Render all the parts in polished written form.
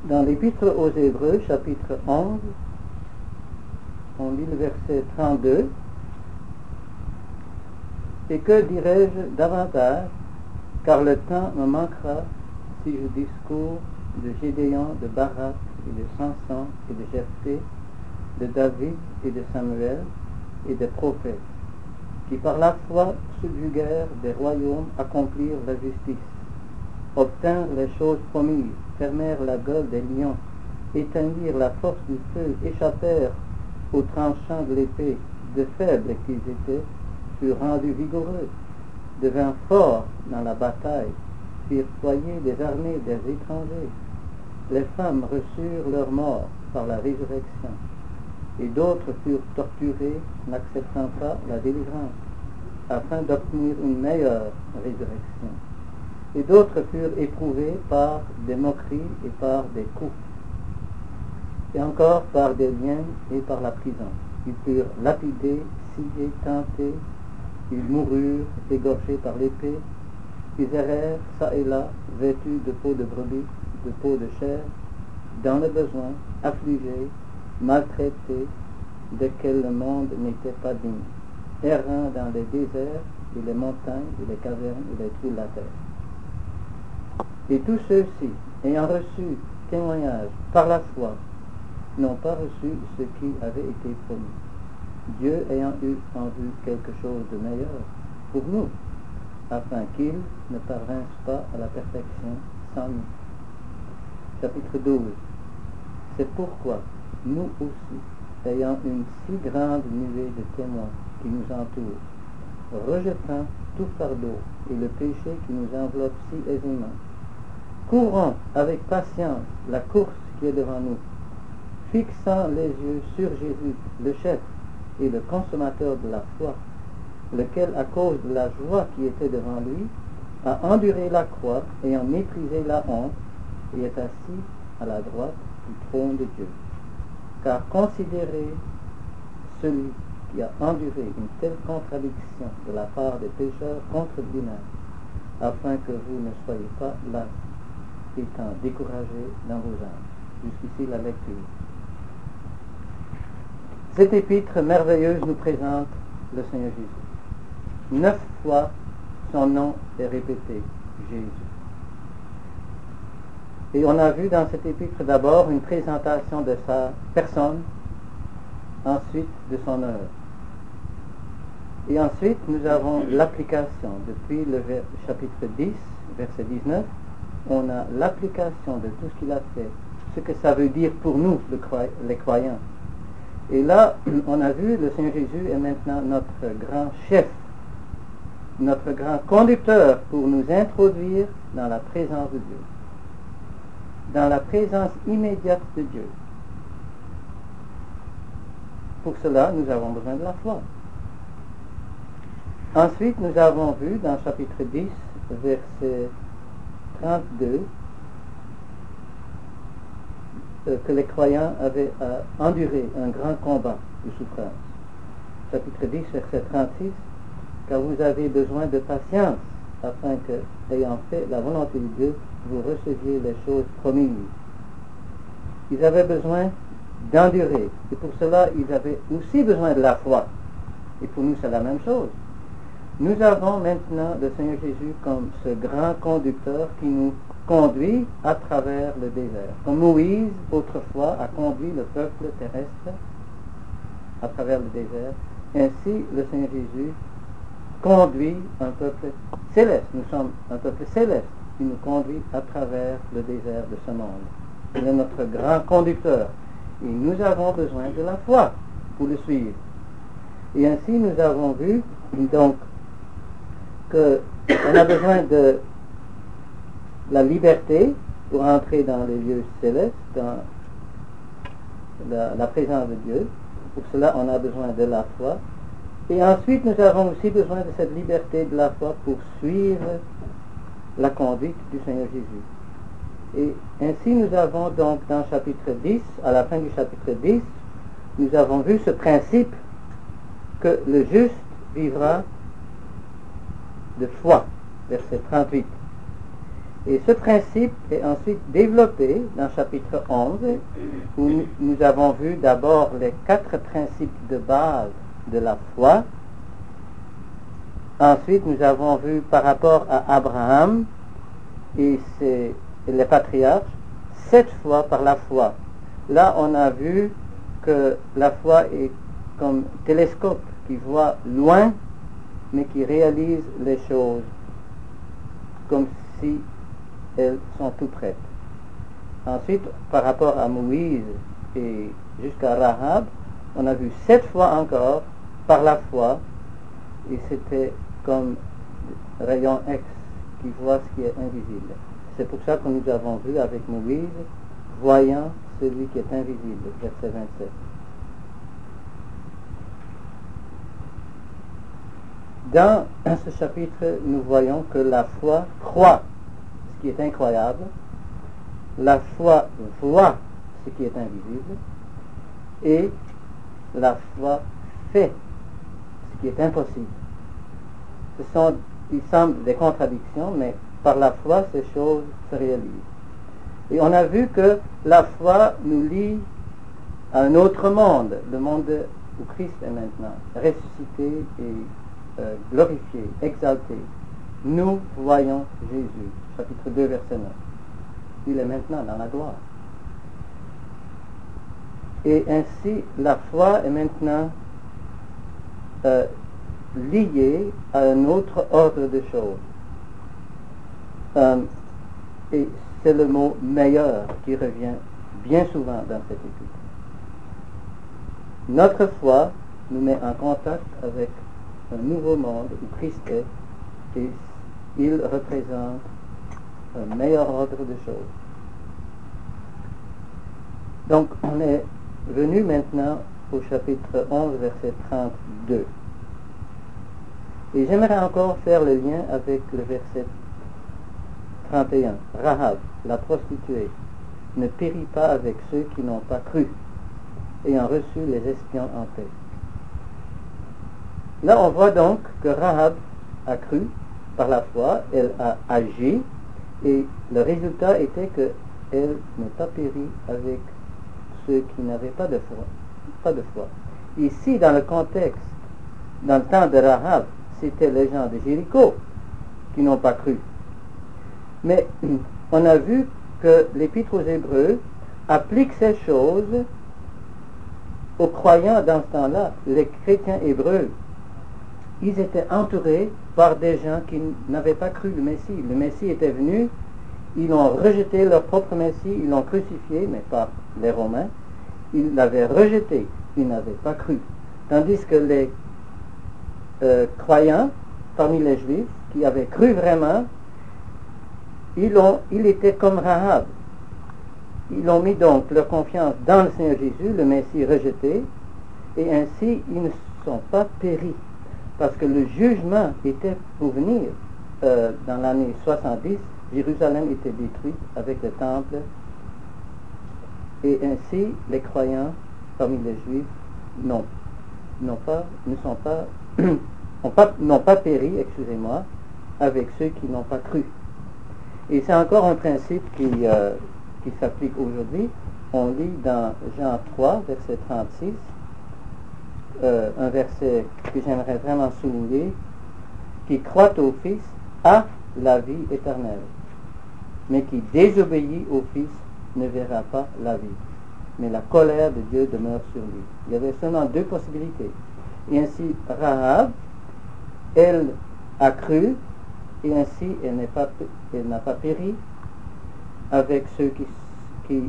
Dans l'Épître aux Hébreux, chapitre 11, on lit le verset 32. Et que dirais-je davantage, car le temps me manquera si je discours de Gédéon, de Barak, et de Samson, et de Jephthé, de David et de Samuel, et des prophètes, qui par la foi subjuguèrent des royaumes, accomplirent la justice, obtinrent les choses promises, fermèrent la gueule des lions, éteignirent la force du feu, échappèrent aux tranchants de l'épée, de faibles qu'ils étaient, furent rendus vigoureux, devinrent forts dans la bataille, firent ployer des armées des étrangers. Les femmes reçurent leur mort par la résurrection, et d'autres furent torturés, n'acceptant pas la délivrance, afin d'obtenir une meilleure résurrection. Et d'autres furent éprouvés par des moqueries et par des coups, et encore par des liens et par la prison. Ils furent lapidés, sciés, tentés, ils moururent, égorgés par l'épée, ils errèrent çà et là, vêtus de peau de brebis, de peau de chair, dans le besoin, affligés, maltraités, desquels le monde n'était pas digne, errant dans les déserts et les montagnes et les cavernes et les trous de la terre. Et tous ceux-ci, ayant reçu témoignage par la foi, n'ont pas reçu ce qui avait été promis, Dieu ayant eu en vue quelque chose de meilleur pour nous, afin qu'ils ne parvinssent pas à la perfection sans nous. Chapitre 12. C'est pourquoi nous aussi, ayant une si grande nuée de témoins qui nous entourent, rejetant tout fardeau et le péché qui nous enveloppe si aisément, courons avec patience la course qui est devant nous, fixant les yeux sur Jésus, le chef et le consommateur de la foi, lequel, à cause de la joie qui était devant lui, a enduré la croix, ayant méprisé la honte, et est assis à la droite du trône de Dieu. Car considérez celui qui a enduré une telle contradiction de la part des pécheurs contre lui-même, afin que vous ne soyez pas là, étant découragés dans vos âmes. Jusqu'ici la lecture. Cette épître merveilleuse nous présente le Seigneur Jésus. 9 fois son nom est répété, Jésus. Et on a vu dans cette épître d'abord une présentation de sa personne, ensuite de son œuvre. Et ensuite nous avons l'application. Depuis le chapitre 10, verset 19, on a l'application de tout ce qu'il a fait, ce que ça veut dire pour nous, les croyants. Et là, on a vu, le Seigneur Jésus est maintenant notre grand chef, notre grand conducteur pour nous introduire dans la présence de Dieu, dans la présence immédiate de Dieu. Pour cela, nous avons besoin de la foi. Ensuite, nous avons vu dans chapitre 10, verset 32, que les croyants avaient à endurer un grand combat de souffrance. Chapitre 10, verset 36, car vous avez besoin de patience, afin que, ayant fait la volonté de Dieu, vous receviez les choses promises. Ils avaient besoin d'endurer, et pour cela, ils avaient aussi besoin de la foi. Et pour nous, c'est la même chose. Nous avons maintenant le Seigneur Jésus comme ce grand conducteur qui nous conduit à travers le désert. Comme Moïse, autrefois, a conduit le peuple terrestre à travers le désert, ainsi le Seigneur Jésus conduit un peuple céleste. Nous sommes un peuple céleste qui nous conduit à travers le désert de ce monde. Il est notre grand conducteur. Et nous avons besoin de la foi pour le suivre. Et ainsi nous avons vu donc qu'on a besoin de la liberté pour entrer dans les lieux célestes, dans la présence de Dieu. Pour cela, on a besoin de la foi. Et ensuite, nous avons aussi besoin de cette liberté de la foi pour suivre la conduite du Seigneur Jésus. Et ainsi, nous avons donc dans chapitre 10, à la fin du chapitre 10, nous avons vu ce principe que le juste vivra de foi, verset 38. Et ce principe est ensuite développé dans chapitre 11, où nous avons vu d'abord les 4 principes de base de la foi. Ensuite, nous avons vu par rapport à Abraham et les patriarches, 7 fois par la foi. Là, on a vu que la foi est comme un télescope qui voit loin, mais qui réalise les choses comme si elles sont tout prêtes. Ensuite, par rapport à Moïse et jusqu'à Rahab, on a vu 7 fois encore par la foi, et c'était comme rayon X qui voit ce qui est invisible. C'est pour ça que nous avons vu avec Moïse, voyant celui qui est invisible, verset 27. Dans ce chapitre, nous voyons que la foi croit ce qui est incroyable, la foi voit ce qui est invisible, et la foi fait ce qui est impossible. Il semble des contradictions, mais par la foi, ces choses se réalisent. Et on a vu que la foi nous lie à un autre monde, le monde où Christ est maintenant, ressuscité et glorifié, exalté. Nous voyons Jésus, chapitre 2, verset 9. Il est maintenant dans la gloire. Et ainsi, la foi est maintenant liée à un autre ordre de choses. Et c'est le mot meilleur qui revient bien souvent dans cette étude. Notre foi nous met en contact avec un nouveau monde où Christ est, et il représente un meilleur ordre de choses. Donc, on est venu maintenant au chapitre 11, verset 32. Et j'aimerais encore faire le lien avec le verset 31. Rahab, la prostituée, ne périt pas avec ceux qui n'ont pas cru, ayant reçu les espions en paix. Là, on voit donc que Rahab a cru par la foi, elle a agi, et le résultat était qu'elle n'est pas périe avec ceux qui n'avaient pas de foi. Ici, dans le contexte, dans le temps de Rahab, c'était les gens de Jéricho qui n'ont pas cru. Mais on a vu que l'Épître aux Hébreux applique ces choses aux croyants dans ce temps-là. Les chrétiens hébreux, ils étaient entourés par des gens qui n'avaient pas cru le Messie. Le Messie était venu, ils ont rejeté leur propre Messie, ils l'ont crucifié, mais pas les Romains. Ils l'avaient rejeté, ils n'avaient pas cru. Tandis que les croyants, parmi les Juifs, qui avaient cru vraiment, ils étaient comme Rahab. Ils ont mis donc leur confiance dans le Seigneur Jésus, le Messie rejeté, et ainsi ils ne sont pas péris. Parce que le jugement était pour venir. Dans l'année 70, Jérusalem était détruite avec le temple, et ainsi les croyants parmi les Juifs n'ont pas péri, avec ceux qui n'ont pas cru. Et c'est encore un principe qui s'applique aujourd'hui. On lit dans Jean 3, verset 36, un verset que j'aimerais vraiment souligner, qui croit au Fils a la vie éternelle, mais qui désobéit au Fils ne verra pas la vie, mais la colère de Dieu demeure sur lui. Il y avait seulement 2 possibilités. Et ainsi, Rahab, elle a cru, et ainsi elle n'a pas péri avec ceux qui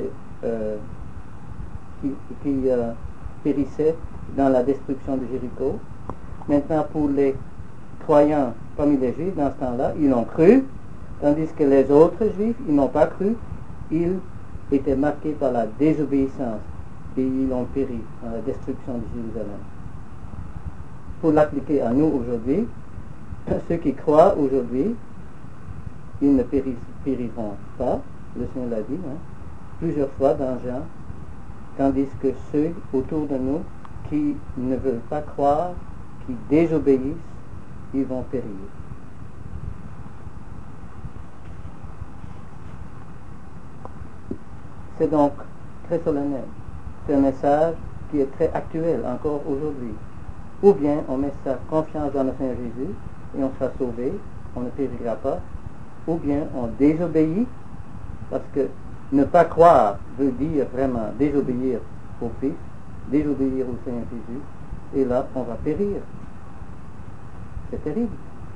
périssaient dans la destruction de Jéricho. Maintenant, pour les croyants parmi les Juifs, dans ce temps-là, ils ont cru, tandis que les autres Juifs, ils n'ont pas cru, ils étaient marqués par la désobéissance et ils ont péri dans la destruction de Jérusalem. Pour l'appliquer à nous aujourd'hui, ceux qui croient aujourd'hui, ils ne périront pas, le Seigneur l'a dit, plusieurs fois dans Jean, tandis que ceux autour de nous qui ne veulent pas croire, qui désobéissent, ils vont périr. C'est donc très solennel. C'est un message qui est très actuel encore aujourd'hui. Ou bien on met sa confiance dans le Seigneur Jésus et on sera sauvé, on ne périra pas. Ou bien on désobéit, parce que ne pas croire veut dire vraiment désobéir au Fils, désobéir au Seigneur Jésus, et là on va périr. C'est terrible.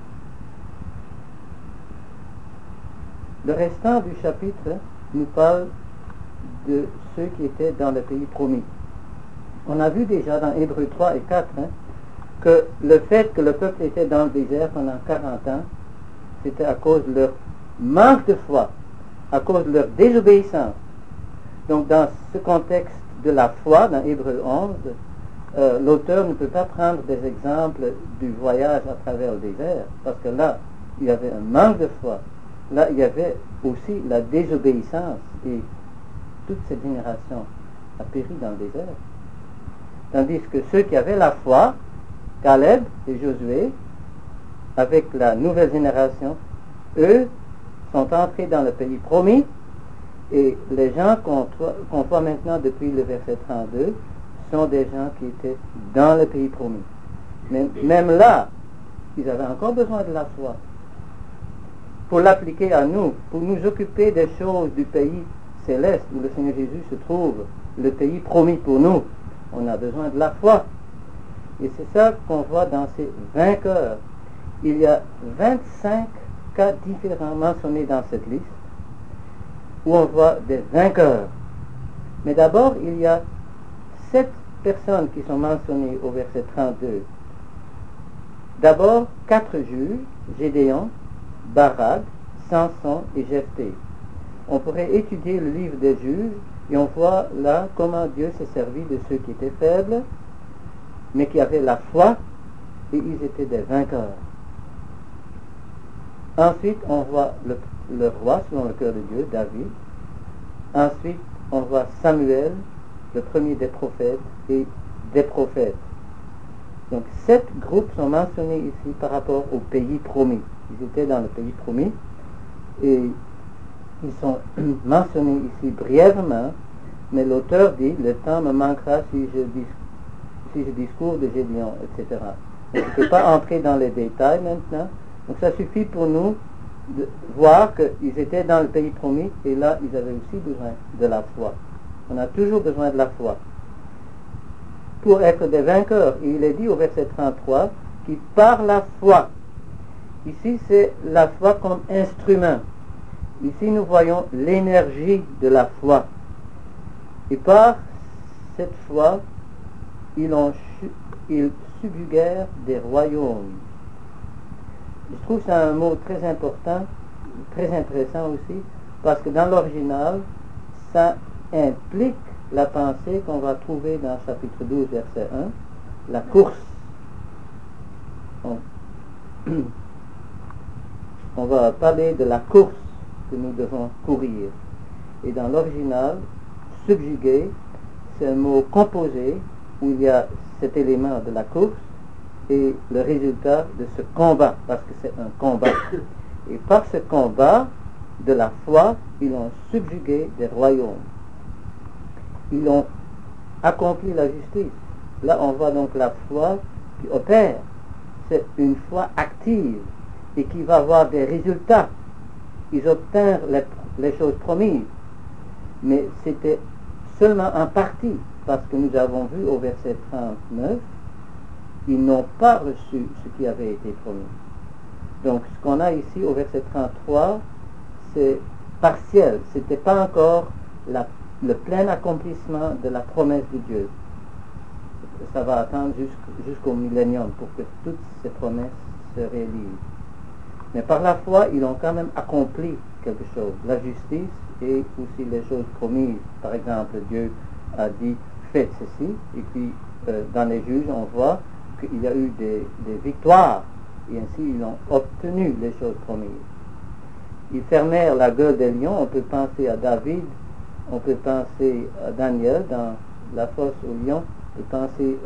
Le restant du chapitre nous parle de ceux qui étaient dans le pays promis. On a vu déjà dans Hébreux 3 et 4 que le fait que le peuple était dans le désert pendant 40 ans, c'était à cause de leur manque de foi, à cause de leur désobéissance. Donc dans ce contexte de la foi, dans Hébreux 11, l'auteur ne peut pas prendre des exemples du voyage à travers le désert, parce que là, il y avait un manque de foi. Là, il y avait aussi la désobéissance, et toute cette génération a péri dans le désert. Tandis que ceux qui avaient la foi, Caleb et Josué, avec la nouvelle génération, eux sont entrés dans le pays promis, et les gens qu'on voit maintenant depuis le verset 32 sont des gens qui étaient dans le pays promis. Mais même là, ils avaient encore besoin de la foi pour l'appliquer à nous, pour nous occuper des choses du pays céleste où le Seigneur Jésus se trouve, le pays promis pour nous. On a besoin de la foi. Et c'est ça qu'on voit dans ces vainqueurs. Il y a 25 cas différents mentionnés dans cette liste, où on voit des vainqueurs. Mais d'abord, il y a 7 personnes qui sont mentionnées au verset 32. D'abord, 4 juges, Gédéon, Barak, Samson et Jephthé. On pourrait étudier le livre des juges et on voit là comment Dieu s'est servi de ceux qui étaient faibles, mais qui avaient la foi, et ils étaient des vainqueurs. Ensuite, on voit le roi selon le cœur de Dieu, David. Ensuite, on voit Samuel, le premier des prophètes, et des prophètes. Donc, 7 groupes sont mentionnés ici par rapport au pays promis. Ils étaient dans le pays promis, et ils sont mentionnés ici brièvement, mais l'auteur dit, le temps me manquera si je discours de Gédéon, etc. Donc, je ne peux pas entrer dans les détails maintenant. Donc ça suffit pour nous de voir qu'ils étaient dans le pays promis, et là, ils avaient aussi besoin de la foi. On a toujours besoin de la foi pour être des vainqueurs. Et il est dit au verset 33, qui par la foi, ici c'est la foi comme instrument. Ici nous voyons l'énergie de la foi. Et par cette foi, ils subjuguèrent des royaumes. Je trouve ça un mot très important, très intéressant aussi, parce que dans l'original, ça implique la pensée qu'on va trouver dans chapitre 12, verset 1, la course. On va parler de la course que nous devons courir. Et dans l'original, subjuguer, c'est un mot composé où il y a cet élément de la course et le résultat de ce combat, parce que c'est un combat. Et par ce combat de la foi, ils ont subjugué des royaumes. Ils ont accompli la justice. Là, on voit donc la foi qui opère. C'est une foi active et qui va avoir des résultats. Ils obtinrent les choses promises. Mais c'était seulement en partie, parce que nous avons vu au verset 39, ils n'ont pas reçu ce qui avait été promis. Donc, ce qu'on a ici au verset 33, c'est partiel. Ce n'était pas encore le plein accomplissement de la promesse de Dieu. Ça va attendre jusqu'au millénium pour que toutes ces promesses se réalisent. Mais par la foi, ils ont quand même accompli quelque chose. La justice et aussi les choses promises. Par exemple, Dieu a dit « faites ceci » et puis dans les juges, on voit qu'il y a eu des victoires et ainsi ils ont obtenu les choses promises. Ils fermèrent la gueule des lions. On peut penser à David, on peut penser à Daniel dans la fosse aux lions, on peut penser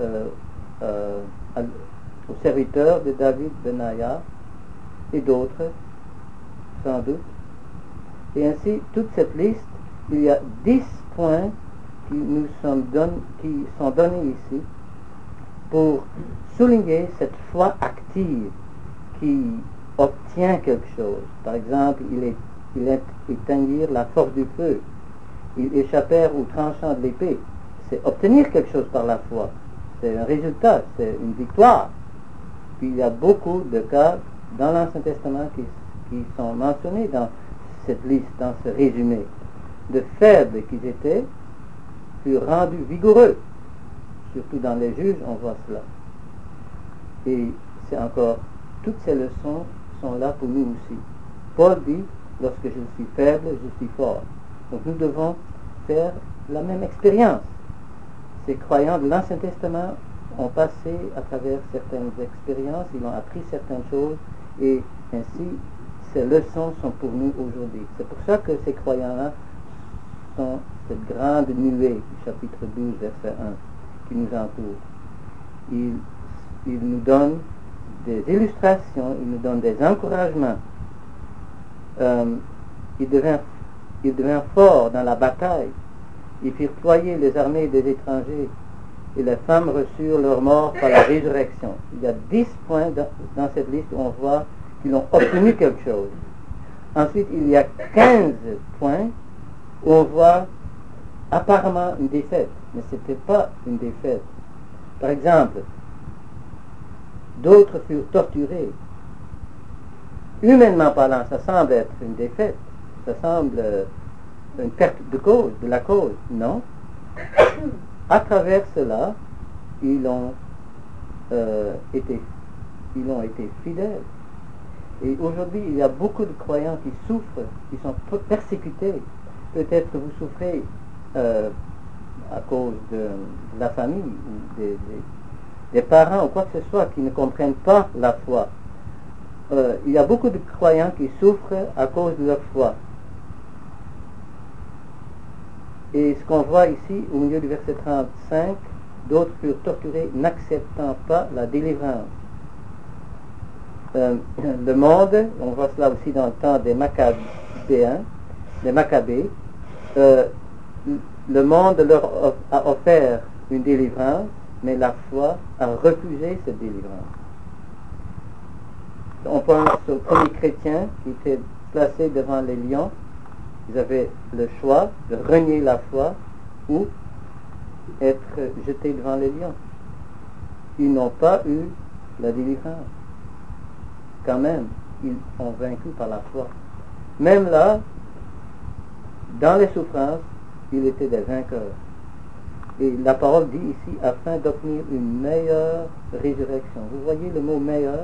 aux serviteurs de David, Benaïa et d'autres, sans doute. Et ainsi, toute cette liste, il y a 10 points qui sont donnés ici pour souligner cette foi active qui obtient quelque chose. Par exemple, ils éteignirent la force du feu, ils échappèrent au tranchant de l'épée. C'est obtenir quelque chose par la foi. C'est un résultat, c'est une victoire. Puis il y a beaucoup de cas dans l'Ancien Testament qui sont mentionnés dans cette liste, dans ce résumé. De faibles qu'ils étaient, furent rendus vigoureux. Surtout dans les Juges, on voit cela. Et c'est encore, toutes ces leçons sont là pour nous aussi. Paul dit, lorsque je suis faible, je suis fort. Donc nous devons faire la même expérience. Ces croyants de l'Ancien Testament ont passé à travers certaines expériences, ils ont appris certaines choses, et ainsi ces leçons sont pour nous aujourd'hui. C'est pour ça que ces croyants-là sont cette grande nuée du chapitre 12, verset 1, qui nous entoure. Ils nous donnent des illustrations, ils nous donnent des encouragements. Ils devinrent forts dans la bataille. Ils firent ployer les armées des étrangers, et les femmes reçurent leur mort par la résurrection. Il y a 10 points dans cette liste où on voit qu'ils ont obtenu quelque chose. Ensuite, il y a 15 points où on voit apparemment une défaite, mais ce n'était pas une défaite. Par exemple, d'autres furent torturés. Humainement parlant, ça semble être une défaite, ça semble une perte de la cause, non? À travers cela, ils ont été fidèles. Et aujourd'hui, il y a beaucoup de croyants qui souffrent, qui sont persécutés. Peut-être que vous souffrez à cause de la famille, ou des parents, ou quoi que ce soit, qui ne comprennent pas la foi. Il y a beaucoup de croyants qui souffrent à cause de leur foi. Et ce qu'on voit ici, au milieu du verset 35, d'autres furent torturés n'acceptant pas la délivrance. Le monde, on voit cela aussi dans le temps des Maccabées, le monde leur a offert une délivrance, mais la foi a refusé cette délivrance. On pense aux premiers chrétiens qui étaient placés devant les lions. Ils avaient le choix de renier la foi ou être jetés devant les lions. Ils n'ont pas eu la délivrance. Quand même, ils ont vaincu par la foi. Même là, dans les souffrances, ils étaient des vainqueurs. Et la parole dit ici, afin d'obtenir une meilleure résurrection. Vous voyez le mot meilleur?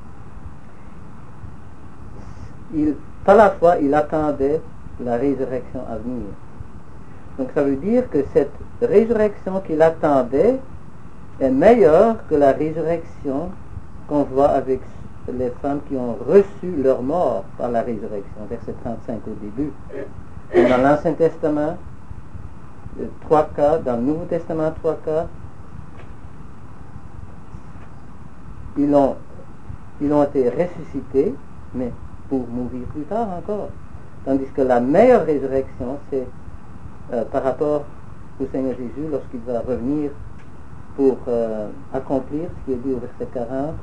Par la foi, il attendait la résurrection à venir. Donc ça veut dire que cette résurrection qu'il attendait est meilleure que la résurrection qu'on voit avec les femmes qui ont reçu leur mort par la résurrection. Verset 35 au début. Et dans l'Ancien Testament, 3 cas, dans le Nouveau Testament, 3 cas, ils ont été ressuscités, mais pour mourir plus tard encore. Tandis que la meilleure résurrection, c'est par rapport au Seigneur Jésus, lorsqu'il va revenir pour accomplir ce qui est dit au verset 40,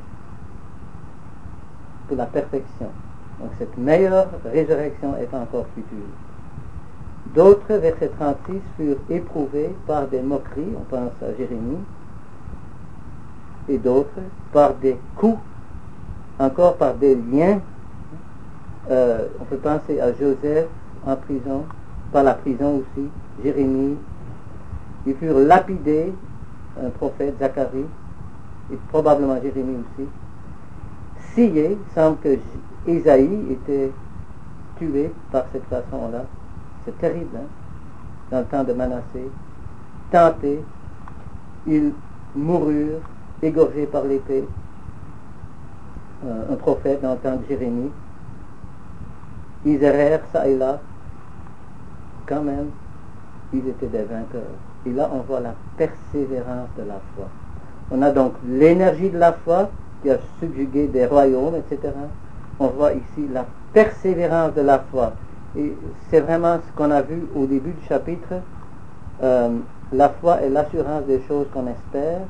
pour la perfection. Donc cette meilleure résurrection est encore future. D'autres, verset 36, furent éprouvés par des moqueries, on pense à Jérémie, et d'autres par des coups, encore par des liens. On peut penser à Joseph en prison, par la prison aussi, Jérémie. Ils furent lapidés, un prophète, Zacharie, et probablement Jérémie aussi. Sciés, il semble que Ésaïe était tué par cette façon-là. C'est terrible, hein? Dans le temps de Manassé. Tentés, ils moururent, égorgés par l'épée. Un prophète dans le temps de Jérémie. Ils errèrent ça et là. Quand même, ils étaient des vainqueurs. Et là, on voit la persévérance de la foi. On a donc l'énergie de la foi qui a subjugué des royaumes, etc. On voit ici la persévérance de la foi. Et c'est vraiment ce qu'on a vu au début du chapitre, la foi est l'assurance des choses qu'on espère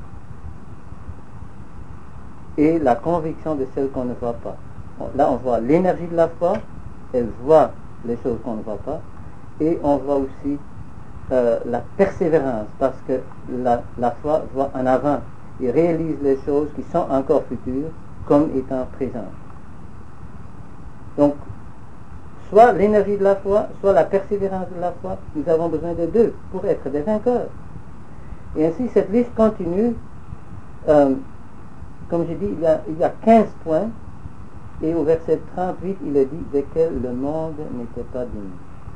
et la conviction de celles qu'on ne voit pas. Là, on voit l'énergie de la foi, elle voit les choses qu'on ne voit pas, et on voit aussi la persévérance, parce que la foi voit en avant et réalise les choses qui sont encore futures comme étant présentes. Donc, soit l'énergie de la foi, soit la persévérance de la foi, nous avons besoin de deux pour être des vainqueurs. Et ainsi, cette liste continue. Comme je dis, il y a 15 points, et au verset 38, il est dit desquels le monde n'était pas digne,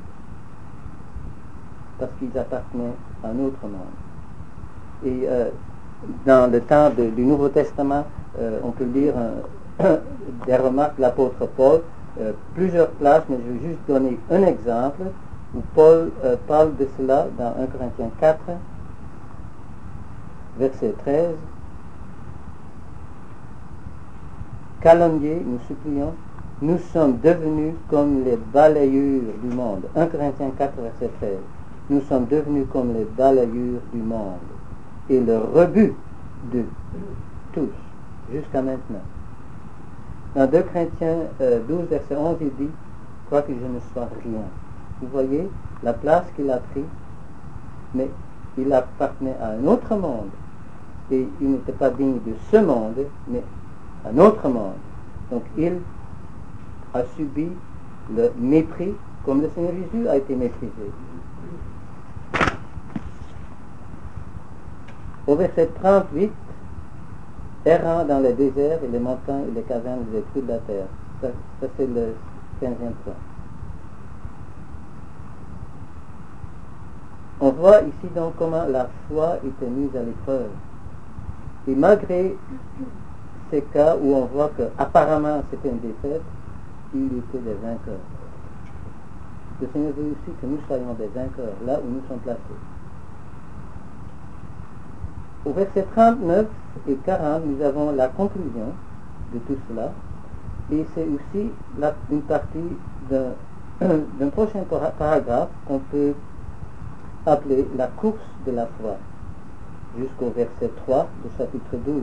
parce qu'ils appartenaient à un autre monde. Et dans le temps du Nouveau Testament, on peut lire des remarques de l'apôtre Paul, plusieurs places, mais je vais juste donner un exemple où Paul parle de cela dans 1 Corinthiens 4, verset 13. Calomniés, nous supplions, nous sommes devenus comme les balayures du monde. 1 Corinthiens 4, verset 13. Nous sommes devenus comme les balayures du monde et le rebut de tous jusqu'à maintenant. Dans 2 Corinthiens 12, verset 11, il dit, quoique je ne sois rien. Vous voyez la place qu'il a prise, mais il appartenait à un autre monde et il n'était pas digne de ce monde, mais un autre monde. Donc il a subi le mépris comme le Seigneur Jésus a été méprisé. Au verset 38, errant dans les déserts et les montagnes et les cavernes des trous de la terre. Ça c'est le 15e point. On voit ici donc comment la foi était mise à l'épreuve. Et malgré ces cas où on voit qu'apparemment c'était une défaite, il était des vainqueurs. Le Seigneur veut aussi que nous soyons des vainqueurs, là où nous sommes placés. Au verset 39 et 40, nous avons la conclusion de tout cela, et c'est aussi une partie d'un prochain paragraphe qu'on peut appeler la course de la foi, jusqu'au verset 3 du chapitre 12.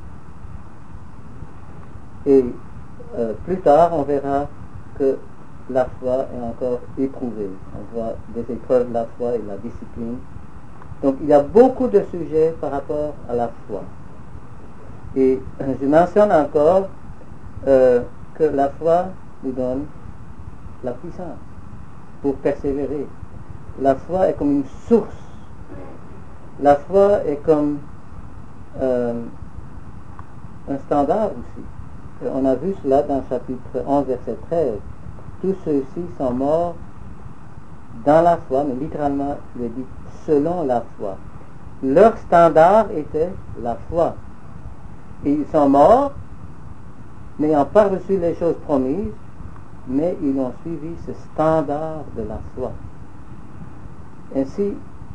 Et plus tard, on verra que la foi est encore éprouvée. On voit des épreuves de la foi et de la discipline. Donc, il y a beaucoup de sujets par rapport à la foi. Et je mentionne encore que la foi nous donne la puissance pour persévérer. La foi est comme une source. La foi est comme un standard aussi. On a vu cela dans chapitre 11, verset 13. Tous ceux-ci sont morts dans la foi, mais littéralement, il est dit selon la foi. Leur standard était la foi. Et ils sont morts, n'ayant pas reçu les choses promises, mais ils ont suivi ce standard de la foi. Ainsi,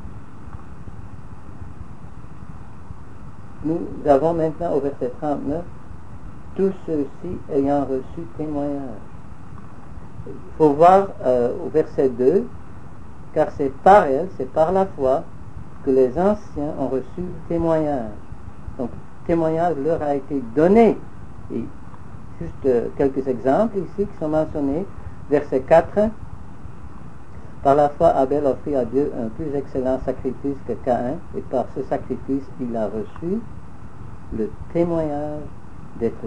nous avons maintenant au verset 39, tous ceux-ci ayant reçu témoignage. Il faut voir au verset 2, car c'est par elle, c'est par la foi, que les anciens ont reçu le témoignage. Donc, le témoignage leur a été donné. Et juste quelques exemples ici qui sont mentionnés. Verset 4, par la foi, Abel offrit à Dieu un plus excellent sacrifice que Caïn, et par ce sacrifice, il a reçu le témoignage d'être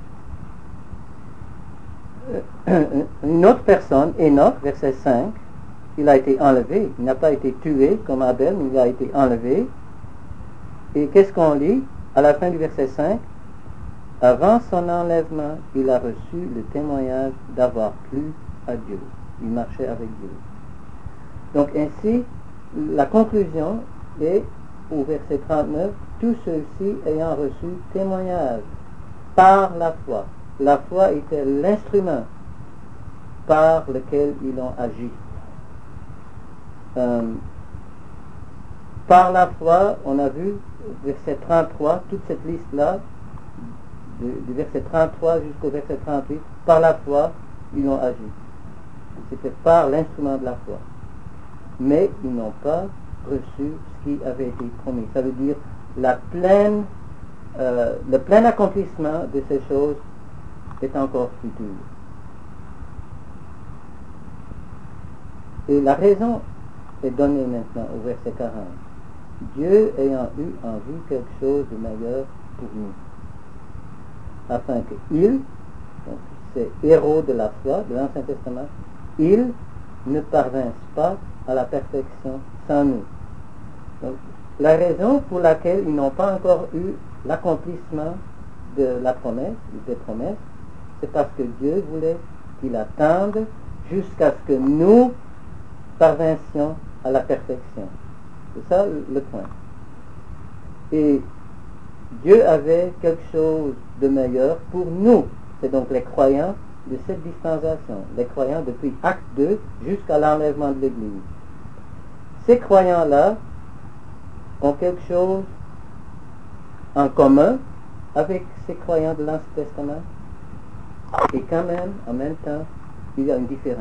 juste. Une autre personne, Enoch, verset 5, il a été enlevé. Il n'a pas été tué comme Abel, mais il a été enlevé. Et qu'est-ce qu'on lit à la fin du verset 5? Avant son enlèvement, il a reçu le témoignage d'avoir plu à Dieu. Il marchait avec Dieu. Donc ainsi, la conclusion est au verset 39, tous ceux-ci ayant reçu témoignage par la foi. La foi était l'instrument par lequel ils ont agi. Par la foi, on a vu verset 33, toute cette liste-là, du verset 33 jusqu'au verset 38, par la foi, ils ont agi. C'était par l'instrument de la foi. Mais ils n'ont pas reçu ce qui avait été promis. Ça veut dire le plein accomplissement de ces choses est encore futur. Et la raison est donnée maintenant au verset 40. Dieu ayant eu en vue quelque chose de meilleur pour nous, afin qu'ils, donc ces héros de la foi de l'Ancien Testament, ils ne parvinssent pas à la perfection sans nous. Donc, la raison pour laquelle ils n'ont pas encore eu l'accomplissement de la promesse, des promesses, c'est parce que Dieu voulait qu'ils attendent jusqu'à ce que nous parvinssions à la perfection. C'est ça le point. Et Dieu avait quelque chose de meilleur pour nous. C'est donc les croyants de cette dispensation, les croyants depuis Acte 2 jusqu'à l'enlèvement de l'Église. Ces croyants-là ont quelque chose en commun avec ces croyants de l'Ancien Testament, et quand même, en même temps, il y a une différence.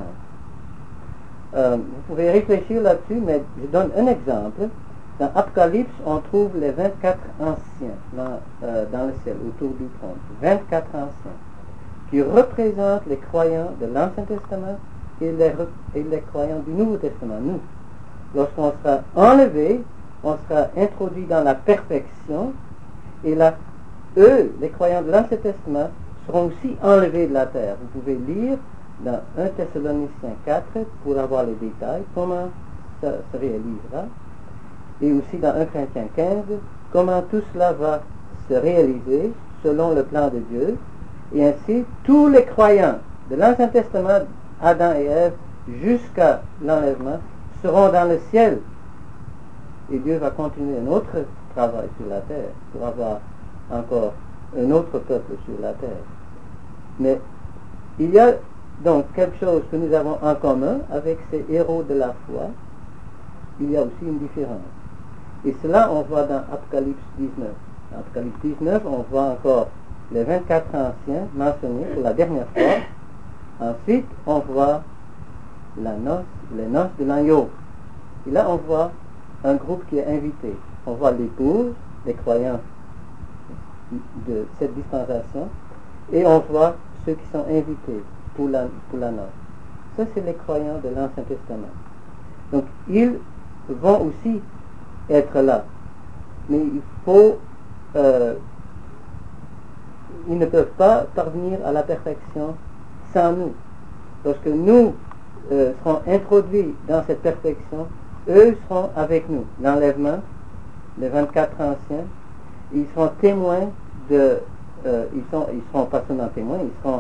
Vous pouvez réfléchir là-dessus, mais je donne un exemple. Dans Apocalypse, on trouve les 24 anciens dans le ciel, autour du trône. 24 anciens, qui représentent les croyants de l'Ancien Testament et les croyants du Nouveau Testament, nous. Lorsqu'on sera enlevé, on sera introduit dans la perfection, et là, eux, les croyants de l'Ancien Testament, seront aussi enlevés de la terre. Vous pouvez lire dans 1 Thessaloniciens 4 pour avoir les détails, comment ça se réalisera, et aussi dans 1 Corinthiens 15, comment tout cela va se réaliser selon le plan de Dieu, et ainsi tous les croyants de l'Ancien Testament, Adam et Ève, jusqu'à l'enlèvement, seront dans le ciel, et Dieu va continuer un autre travail sur la terre pour avoir encore un autre peuple sur la terre. Mais il y a donc quelque chose que nous avons en commun avec ces héros de la foi. Il y a aussi une différence. Et cela, on voit dans Apocalypse 19. Dans Apocalypse 19, on voit encore les 24 anciens mentionnés pour la dernière fois. Ensuite, on voit les noces de l'agneau. Et là, on voit un groupe qui est invité. On voit l'épouse, les croyants de cette dispensation, et on voit ceux qui sont invités pour la noce. Ça, c'est les croyants de l'Ancien Testament. Donc, ils vont aussi être là. Mais ils ne peuvent pas parvenir à la perfection sans nous. Lorsque nous serons introduits dans cette perfection, eux seront avec nous. L'enlèvement, les 24 anciens, ils seront témoins ils seront pas seulement témoins, ils seront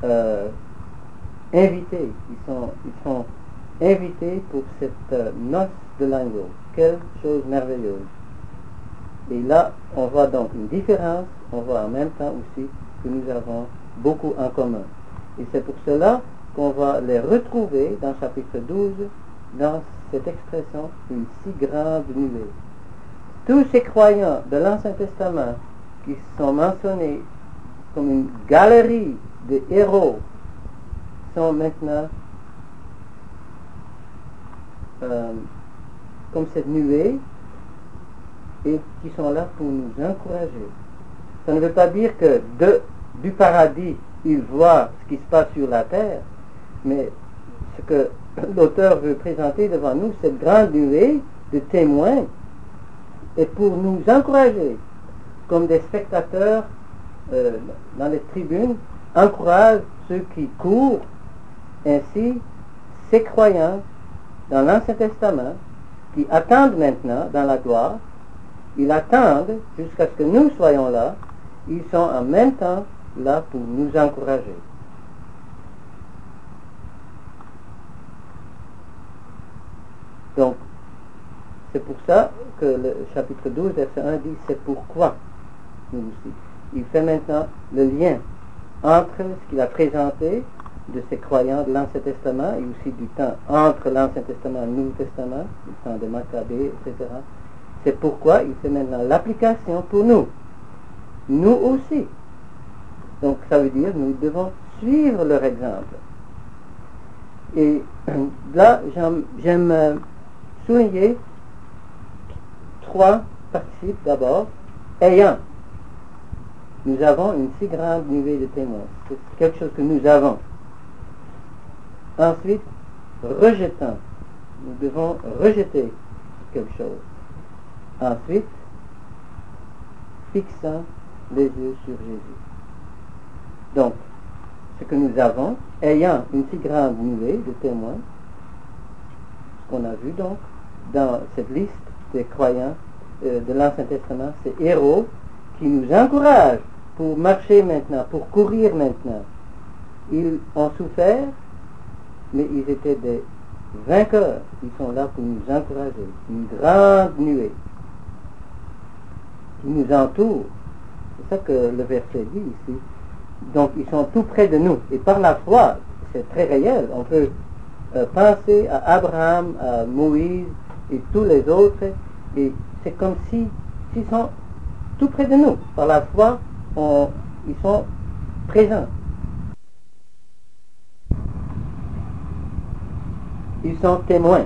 invités. Ils seront invités pour cette noce de l'agneau. Quelle chose merveilleuse. Et là, on voit donc une différence, on voit en même temps aussi que nous avons beaucoup en commun. Et c'est pour cela qu'on va les retrouver dans chapitre 12, dans cette expression, une si grande nuée. Tous ces croyants de l'Ancien Testament qui sont mentionnés comme une galerie de héros sont maintenant comme cette nuée et qui sont là pour nous encourager. Ça ne veut pas dire que du paradis, ils voient ce qui se passe sur la terre, mais ce que l'auteur veut présenter devant nous, cette grande nuée de témoins, est pour nous encourager, comme des spectateurs dans les tribunes, encouragent ceux qui courent. Ainsi, ces croyants dans l'Ancien Testament, qui attendent maintenant dans la gloire, ils attendent jusqu'à ce que nous soyons là, ils sont en même temps là pour nous encourager. Donc, c'est pour ça que le chapitre 12, verset 1 dit, c'est pourquoi nous aussi. Il fait maintenant le lien entre ce qu'il a présenté de ces croyants de l'Ancien Testament et aussi du temps entre l'Ancien Testament et le Nouveau Testament, du temps de Maccabée, etc. C'est pourquoi il fait maintenant l'application pour nous. Nous aussi. Donc ça veut dire nous devons suivre leur exemple. Et là, j'aime souligner 3 participes d'abord. Ayant. Nous avons une si grande nuée de témoins. C'est quelque chose que nous avons. Ensuite, rejetant. Nous devons rejeter quelque chose. Ensuite, fixant les yeux sur Jésus. Donc, ce que nous avons, ayant une si grande nuée de témoins, ce qu'on a vu donc dans cette liste des croyants de l'Ancien Testament, ces héros qui nous encouragent pour marcher maintenant, pour courir maintenant. Ils ont souffert, mais ils étaient des vainqueurs. Ils sont là pour nous encourager. Une grande nuée qui nous entoure. C'est ça que le verset dit ici. Donc ils sont tout près de nous. Et par la foi, c'est très réel. On peut penser à Abraham, à Moïse et tous les autres. Et c'est comme s'ils sont tout près de nous. Par la foi, ils sont présents. Ils sont témoins.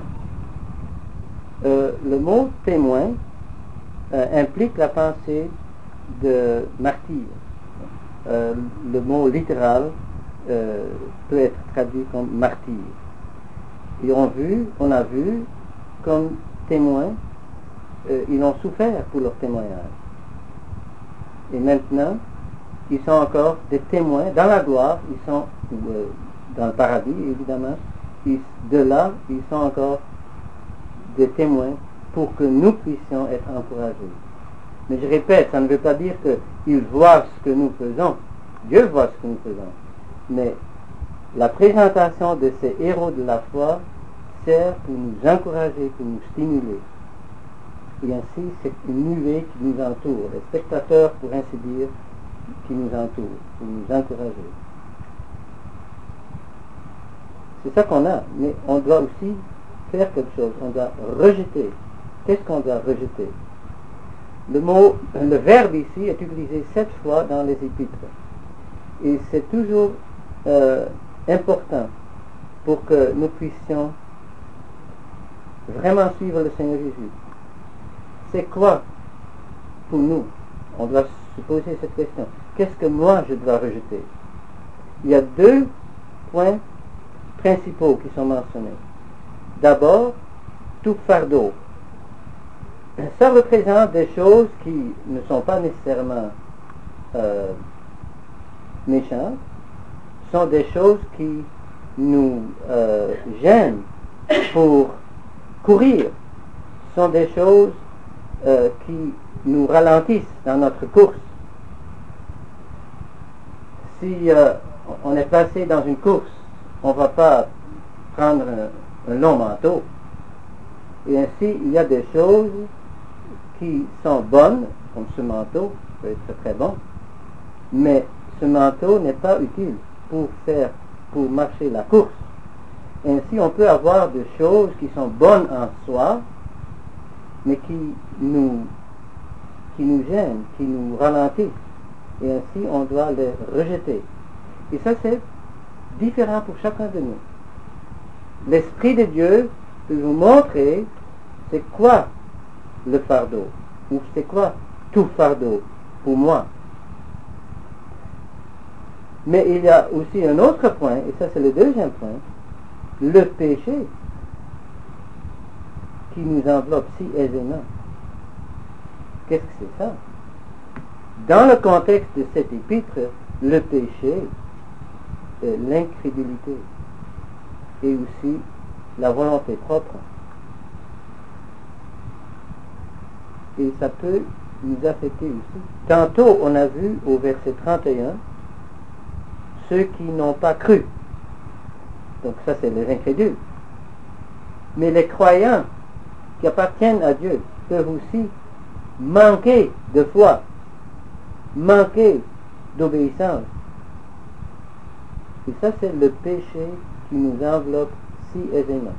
Le mot témoin implique la pensée de martyr. Le mot littéral peut être traduit comme martyr. Et on a vu comme témoins, ils ont souffert pour leur témoignage. Et maintenant, ils sont encore des témoins dans la gloire, ils sont dans le paradis évidemment, de là, ils sont encore des témoins pour que nous puissions être encouragés. Mais je répète, ça ne veut pas dire qu'ils voient ce que nous faisons. Dieu voit ce que nous faisons. Mais la présentation de ces héros de la foi sert pour nous encourager, pour nous stimuler. Et ainsi, c'est une nuée qui nous entoure, les spectateurs, pour ainsi dire, qui nous entourent, pour nous encourager. C'est ça qu'on a, mais on doit aussi faire quelque chose, on doit rejeter. Qu'est-ce qu'on doit rejeter? Le verbe ici est utilisé 7 fois dans les épîtres. Et c'est toujours important pour que nous puissions vraiment suivre le Seigneur Jésus. C'est quoi pour nous? On doit se poser cette question. Qu'est-ce que moi je dois rejeter? Il y a 2 points principaux qui sont mentionnés. D'abord, tout fardeau. Ça représente des choses qui ne sont pas nécessairement méchantes, sont des choses qui nous gênent pour courir, sont des choses qui nous ralentissent dans notre course. Si on est placé dans une course, on ne va pas prendre un long manteau. Et ainsi, il y a des choses qui sont bonnes, comme ce manteau, peut être très bon, mais ce manteau n'est pas utile pour marcher la course. Ainsi, on peut avoir des choses qui sont bonnes en soi, mais qui nous gênent, qui nous ralentissent. Et ainsi, on doit les rejeter. Et ça, c'est différent pour chacun de nous. L'Esprit de Dieu peut vous montrer c'est quoi le fardeau, ou c'est quoi tout fardeau pour moi. Mais il y a aussi un autre point, et ça c'est le deuxième point, le péché qui nous enveloppe si aisément. Qu'est-ce que c'est ça? Dans le contexte de cet épître, le péché, l'incrédulité et aussi la volonté propre. Et ça peut nous affecter aussi. Tantôt, on a vu au verset 31, ceux qui n'ont pas cru. Donc ça, c'est les incrédules. Mais les croyants qui appartiennent à Dieu peuvent aussi manquer de foi, manquer d'obéissance. Et ça, c'est le péché qui nous enveloppe si aisément.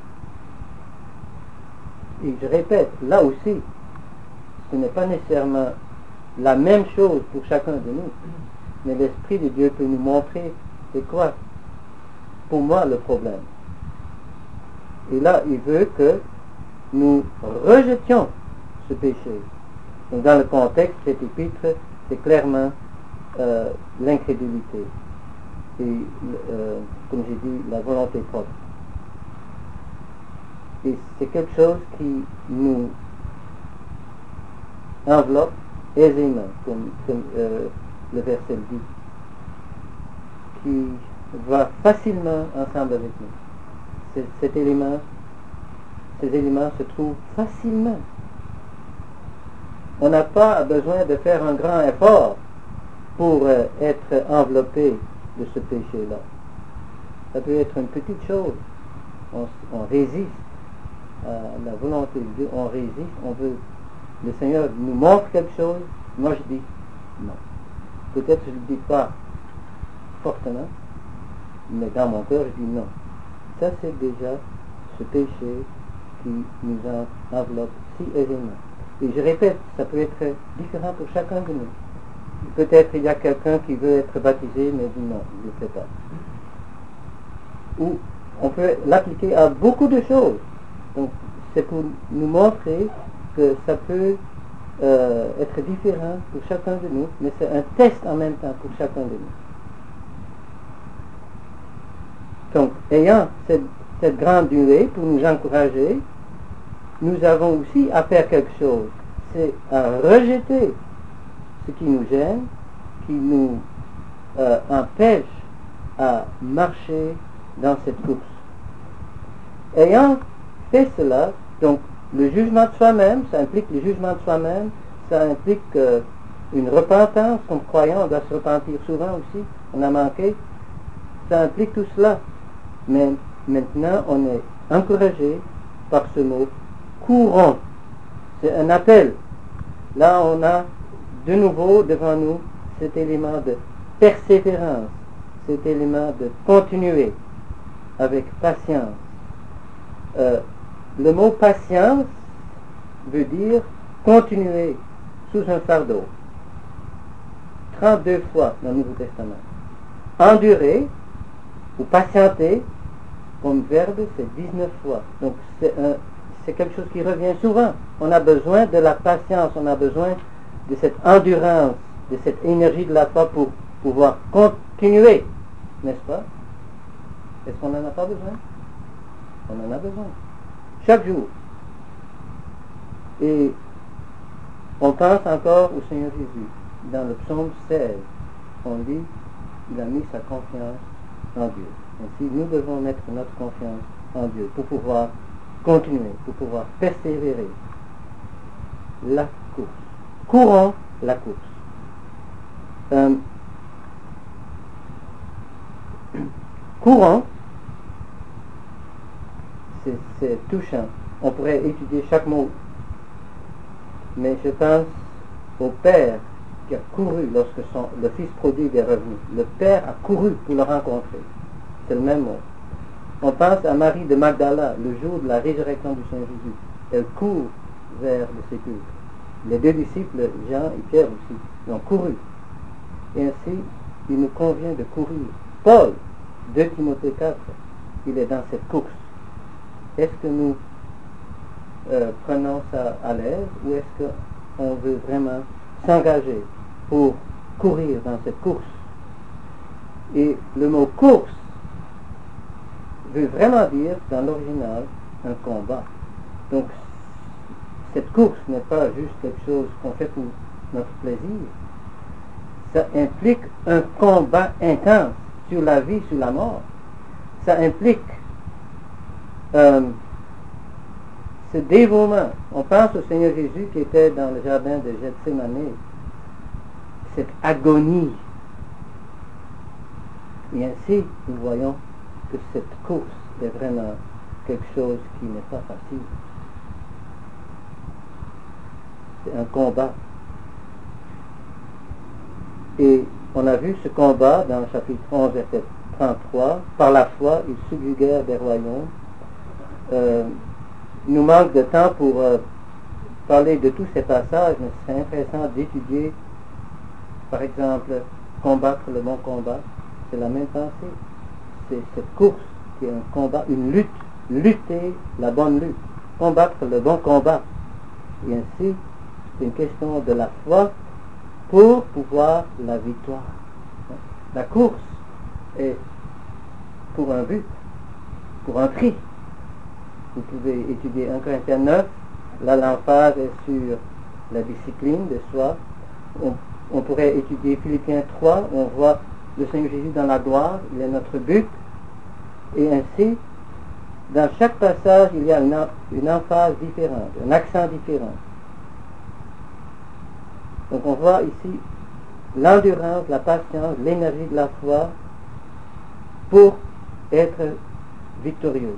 Et je répète, là aussi, ce n'est pas nécessairement la même chose pour chacun de nous, mais l'Esprit de Dieu peut nous montrer c'est quoi, pour moi, le problème. Et là, il veut que nous rejetions ce péché. Donc dans le contexte, cet épître, c'est clairement l'incrédulité et, comme j'ai dit, la volonté propre. Et c'est quelque chose qui nous enveloppe aisément, comme le verset le dit, qui va facilement ensemble avec nous. Ces éléments se trouvent facilement. On n'a pas besoin de faire un grand effort pour être enveloppé de ce péché-là. Ça peut être une petite chose. On résiste à la volonté de Dieu, on résiste, on veut. Le Seigneur nous montre quelque chose, moi je dis non. Peut-être je ne le dis pas fortement, mais dans mon cœur je dis non. Ça c'est déjà ce péché qui nous enveloppe si aisément. Et je répète, ça peut être différent pour chacun de nous. Peut-être il y a quelqu'un qui veut être baptisé, mais dit non, je ne le fais pas. Ou on peut l'appliquer à beaucoup de choses. Donc c'est pour nous montrer que ça peut être différent pour chacun de nous, mais c'est un test en même temps pour chacun de nous. Donc, ayant cette grande durée pour nous encourager, nous avons aussi à faire quelque chose. C'est à rejeter ce qui nous gêne, qui nous empêche à marcher dans cette course. Ayant fait cela, donc le jugement de soi-même, ça implique le jugement de soi-même, ça implique une repentance, comme croyant, on doit se repentir souvent aussi, on a manqué, ça implique tout cela. Mais maintenant, on est encouragé par ce mot, courons. C'est un appel. Là, on a de nouveau devant nous cet élément de persévérance, cet élément de continuer avec patience. Le mot patience veut dire continuer sous un fardeau. 32 fois dans le Nouveau Testament. Endurer ou patienter, comme verbe, c'est 19 fois. Donc c'est quelque chose qui revient souvent. On a besoin de la patience, on a besoin de cette endurance, de cette énergie de la foi pour pouvoir continuer, n'est-ce pas? Est-ce qu'on n'en a pas besoin? On en a besoin. Chaque jour. Et on pense encore au Seigneur Jésus. Dans le psaume 16, on dit, il a mis sa confiance en Dieu. Ainsi, nous devons mettre notre confiance en Dieu pour pouvoir continuer, pour pouvoir persévérer la course. Courons la course. Courons, c'est touchant. On pourrait étudier chaque mot. Mais je pense au père qui a couru lorsque le fils prodigue est revenu. Le père a couru pour le rencontrer. C'est le même mot. On pense à Marie de Magdala, le jour de la résurrection du Seigneur Jésus. Elle court vers le sépulcre. Les deux disciples, Jean et Pierre aussi, ont couru. Et ainsi, il nous convient de courir. Paul, 2 Timothée 4, il est dans cette course. Est-ce que nous prenons ça à l'aise ou est-ce qu'on veut vraiment s'engager pour courir dans cette course? Et le mot course veut vraiment dire, dans l'original, un combat. Donc, cette course n'est pas juste quelque chose qu'on fait pour notre plaisir. Ça implique un combat intense sur la vie, sur la mort. Ça implique ce dévouement. On pense au Seigneur Jésus qui était dans le jardin de Gethsémani. Cette agonie. Et ainsi, nous voyons que cette course est vraiment quelque chose qui n'est pas facile. C'est un combat. Et on a vu ce combat dans le chapitre 11, verset 33. Par la foi, ils subjuguèrent des royaumes. Il nous manque de temps pour parler de tous ces passages, mais c'est intéressant d'étudier, par exemple, combattre le bon combat. C'est la même pensée. C'est cette course qui est un combat, une lutte. Lutter la bonne lutte. Combattre le bon combat. Et ainsi, c'est une question de la foi pour pouvoir la victoire. La course est pour un but, pour un prix. Vous pouvez étudier 1 Corinthiens 9, là l'emphase est sur la discipline de soi. On pourrait étudier Philippiens 3, où on voit le Seigneur Jésus dans la gloire, il est notre but. Et ainsi, dans chaque passage, il y a une emphase différente, un accent différent. Donc on voit ici l'endurance, la patience, l'énergie de la foi pour être victorieux.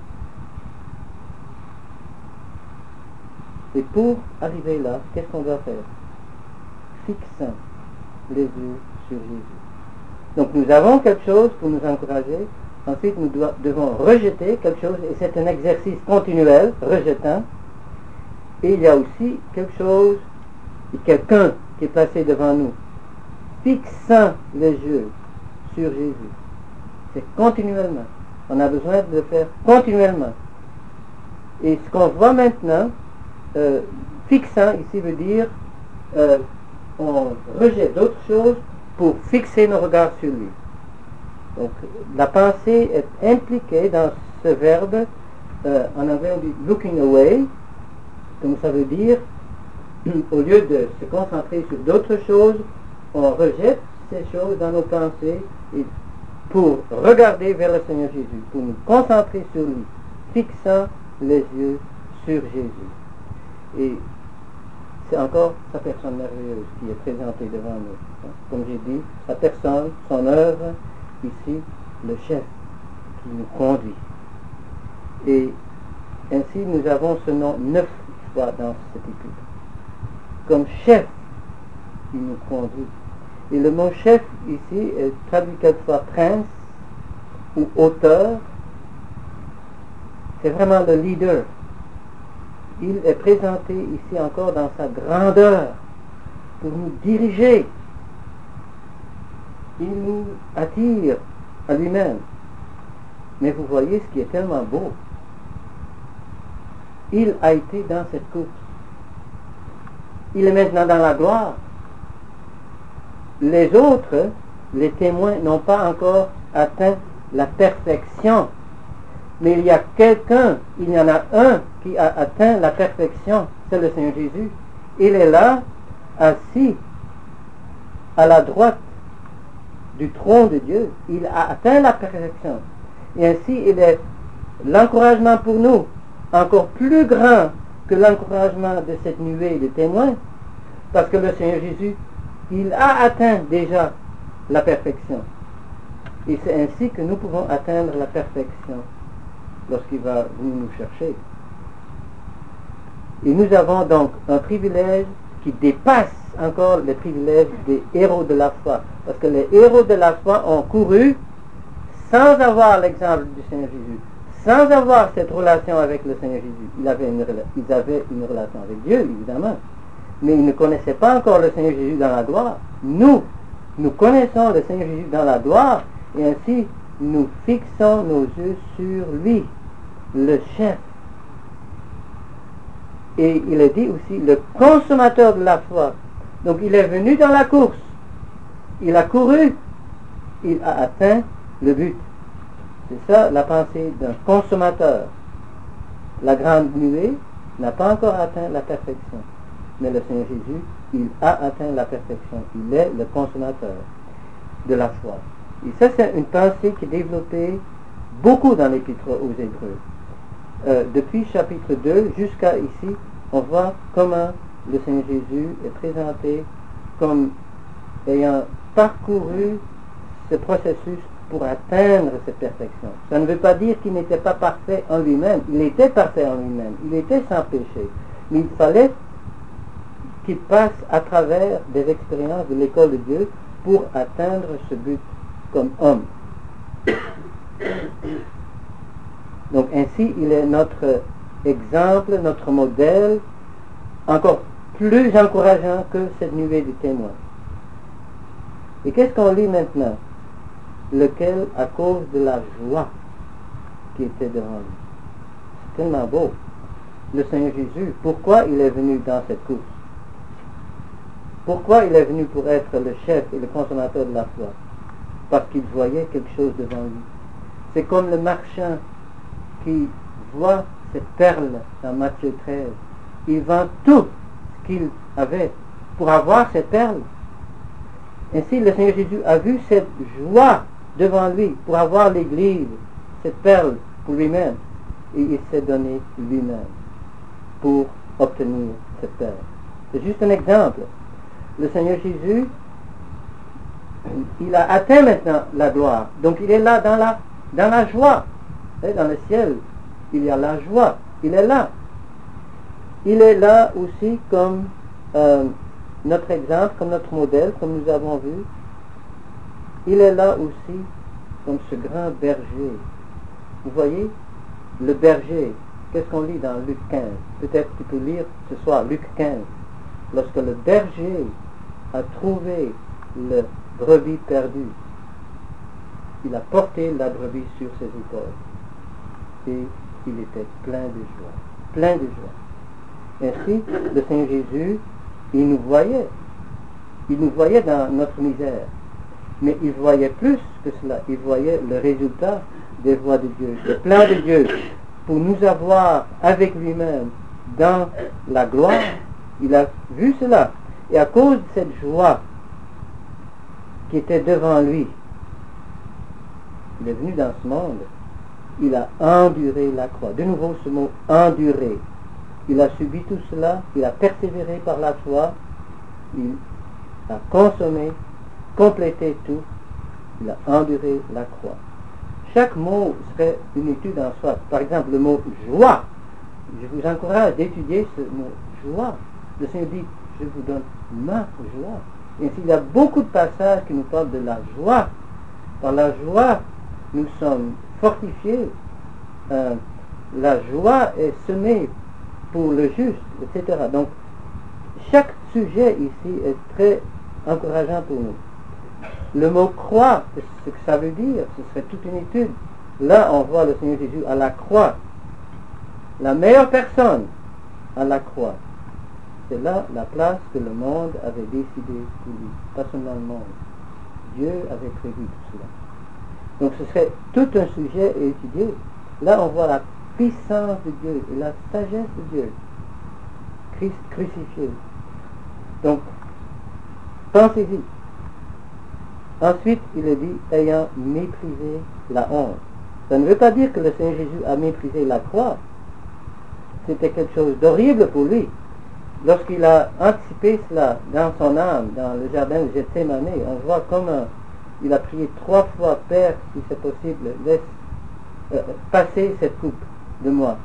Et pour arriver là, qu'est-ce qu'on doit faire? Fixant les yeux sur Jésus. Donc nous avons quelque chose pour nous encourager. Ensuite, nous devons rejeter quelque chose, et c'est un exercice continuel, rejetant. Et il y a aussi quelque chose, quelqu'un qui est placé devant nous, fixant les yeux sur Jésus. C'est continuellement. On a besoin de le faire continuellement. Et ce qu'on voit maintenant, fixant ici veut dire on rejette d'autres choses pour fixer nos regards sur lui. Donc la pensée est impliquée dans ce verbe. En anglais on dit looking away, donc ça veut dire au lieu de se concentrer sur d'autres choses, on rejette ces choses dans nos pensées et pour regarder vers le Seigneur Jésus, pour nous concentrer sur lui, fixant les yeux sur Jésus. Et c'est encore sa personne merveilleuse qui est présentée devant nous. Comme j'ai dit, sa personne, son œuvre, ici, le chef qui nous conduit. Et ainsi, nous avons ce nom 9 fois dans cet épître. Comme chef qui nous conduit. Et le mot chef ici est traduit quelquefois prince ou auteur. C'est vraiment le leader. Il est présenté ici encore dans sa grandeur pour nous diriger. Il nous attire à lui-même. Mais vous voyez ce qui est tellement beau. Il a été dans cette course. Il est maintenant dans la gloire. Les autres, les témoins, n'ont pas encore atteint la perfection. Mais il y a quelqu'un, il y en a un qui a atteint la perfection, c'est le Seigneur Jésus. Il est là, assis à la droite du trône de Dieu. Il a atteint la perfection. Et ainsi, il est l'encouragement pour nous, encore plus grand que l'encouragement de cette nuée de témoins, parce que le Seigneur Jésus, il a atteint déjà la perfection. Et c'est ainsi que nous pouvons atteindre la perfection lorsqu'il va venir nous chercher. Et nous avons donc un privilège qui dépasse encore les privilèges des héros de la foi. Parce que les héros de la foi ont couru sans avoir l'exemple du Seigneur Jésus, sans avoir cette relation avec le Seigneur Jésus. Ils avaient une relation avec Dieu, évidemment, mais ils ne connaissaient pas encore le Seigneur Jésus dans la gloire. Nous connaissons le Seigneur Jésus dans la gloire, et ainsi nous fixons nos yeux sur lui, le chef. Et il est dit aussi le consommateur de la foi. Donc il est venu dans la course, il a couru, il a atteint le but. C'est ça la pensée d'un consommateur. La grande nuée n'a pas encore atteint la perfection, mais le Seigneur Jésus, il a atteint la perfection. Il est le consommateur de la foi. Et ça, c'est une pensée qui est développée beaucoup dans l'Épître aux Hébreux. Depuis chapitre 2 jusqu'à ici, on voit comment le Seigneur Jésus est présenté comme ayant parcouru ce processus pour atteindre cette perfection. Ça ne veut pas dire qu'il n'était pas parfait en lui-même. Il était parfait en lui-même. Il était sans péché. Mais il fallait qu'il passe à travers des expériences de l'école de Dieu pour atteindre ce but comme homme. Donc ainsi, il est notre exemple, notre modèle, encore plus encourageant que cette nuée de témoins. Et qu'est-ce qu'on lit maintenant? Lequel, à cause de la joie qui était devant lui. C'est tellement beau. le Seigneur Jésus, pourquoi il est venu dans cette course? Pourquoi il est venu pour être le chef et le consommateur de la foi? Parce qu'il voyait quelque chose devant lui. C'est comme le marchand qui voit cette perle dans Matthieu 13. Il vend tout ce qu'il avait pour avoir cette perle. Ainsi, le Seigneur Jésus a vu cette joie devant lui pour avoir l'Église, cette perle pour lui-même. Et il s'est donné lui-même pour obtenir cette perle. C'est juste un exemple. Le Seigneur Jésus, il a atteint maintenant la gloire. Donc il est là dans la joie. Et dans le ciel, il y a la joie. Il est là. Il est là aussi comme notre exemple, comme notre modèle, comme nous avons vu. Il est là aussi comme ce grand berger. Vous voyez, le berger, qu'est-ce qu'on lit dans Luc 15? Peut-être tu peux lire ce soir Luc 15. Lorsque le berger a trouvé le brebis perdu, il a porté la brebis sur ses épaules. Et il était plein de joie. Plein de joie. Ainsi, le Seigneur Jésus, il nous voyait. Il nous voyait dans notre misère. Mais il voyait plus que cela. Il voyait le résultat des voies de Dieu, le plan de Dieu, pour nous avoir avec lui-même dans la gloire. Il a vu cela. Et à cause de cette joie qui était devant lui, il est venu dans ce monde, il a enduré la croix. De nouveau ce mot endurer. Il a subi tout cela, il a persévéré par la foi, il a consommé, complété tout, il a enduré la croix. Chaque mot serait une étude en soi. Par exemple, le mot joie. Je vous encourage d'étudier ce mot joie. Le Seigneur dit, je vous donne ma joie. Et ainsi, il y a beaucoup de passages qui nous parlent de la joie. Par la joie, nous sommes fortifiés. La joie est semée pour le juste, etc. Donc, chaque sujet ici est très encourageant pour nous. Le mot croix, ce que ça veut dire, ce serait toute une étude. Là, on voit le Seigneur Jésus à la croix. La meilleure personne à la croix. C'est là la place que le monde avait décidé pour lui. Pas seulement le monde. Dieu avait prévu tout cela. Donc ce serait tout un sujet à étudier. Là, on voit la puissance de Dieu et la sagesse de Dieu. Christ crucifié. Donc, pensez-y. Ensuite, il est dit, ayant méprisé la honte. Ça ne veut pas dire que le Seigneur Jésus a méprisé la croix. C'était quelque chose d'horrible pour lui. Lorsqu'il a anticipé cela dans son âme, dans le jardin de Gethsémane, on voit comment il a prié 3 fois, Père, si c'est possible, laisse passer cette coupe de moi.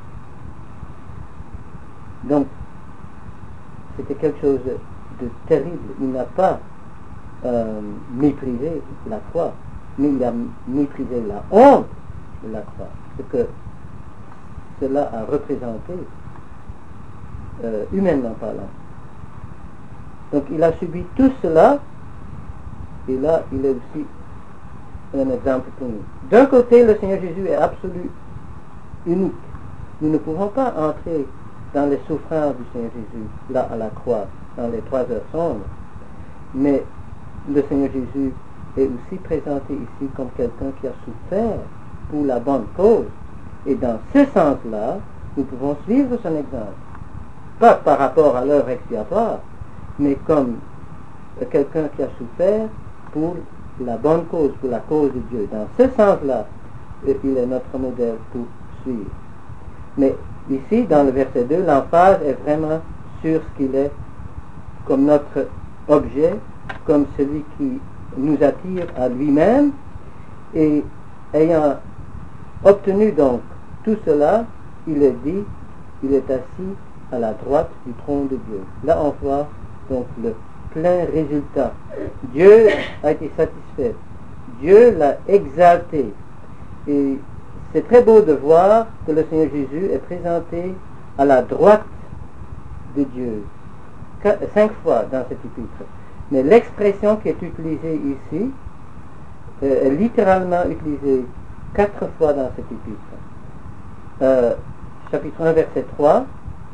Donc, c'était quelque chose de terrible. Il n'a pas méprisé la croix, mais il a méprisé la honte de la croix, ce que cela a représenté humainement parlant. Donc il a subi tout cela, et là il est aussi un exemple pour nous. D'un côté, le Seigneur Jésus est absolu, unique. Nous ne pouvons pas entrer dans les souffrances du Seigneur Jésus, là à la croix, dans les 3 heures sombres, mais le Seigneur Jésus est aussi présenté ici comme quelqu'un qui a souffert pour la bonne cause. Et dans ce sens-là, nous pouvons suivre son exemple. Pas par rapport à l'œuvre expiatoire, mais comme quelqu'un qui a souffert pour la bonne cause, pour la cause de Dieu. Dans ce sens-là, il est notre modèle pour suivre. Mais ici, dans le verset 2, l'emphase est vraiment sur ce qu'il est comme notre objet, comme celui qui nous attire à lui-même, et ayant obtenu donc tout cela, il est dit, il est assis à la droite du trône de Dieu. Là on voit donc le plein résultat. Dieu a été satisfait. Dieu l'a exalté. Et c'est très beau de voir que le Seigneur Jésus est présenté à la droite de Dieu. 5 fois dans cet épître. Mais l'expression qui est utilisée ici est littéralement utilisée 4 fois dans cet épître. Chapitre 1, verset 3,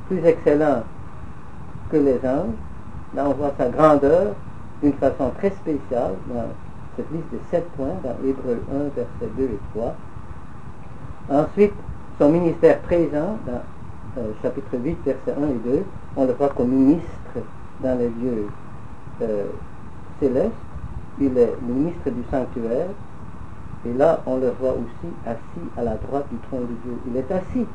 plus excellent que les anges. Là, on voit sa grandeur d'une façon très spéciale dans cette liste de 7 points, dans Hébreux 1, versets 2 et 3. Ensuite, son ministère présent, dans chapitre 8, versets 1 et 2, on le voit comme ministre dans les lieux célestes. Il est le ministre du sanctuaire. Et là, on le voit aussi assis à la droite du trône de Dieu. Il est assis.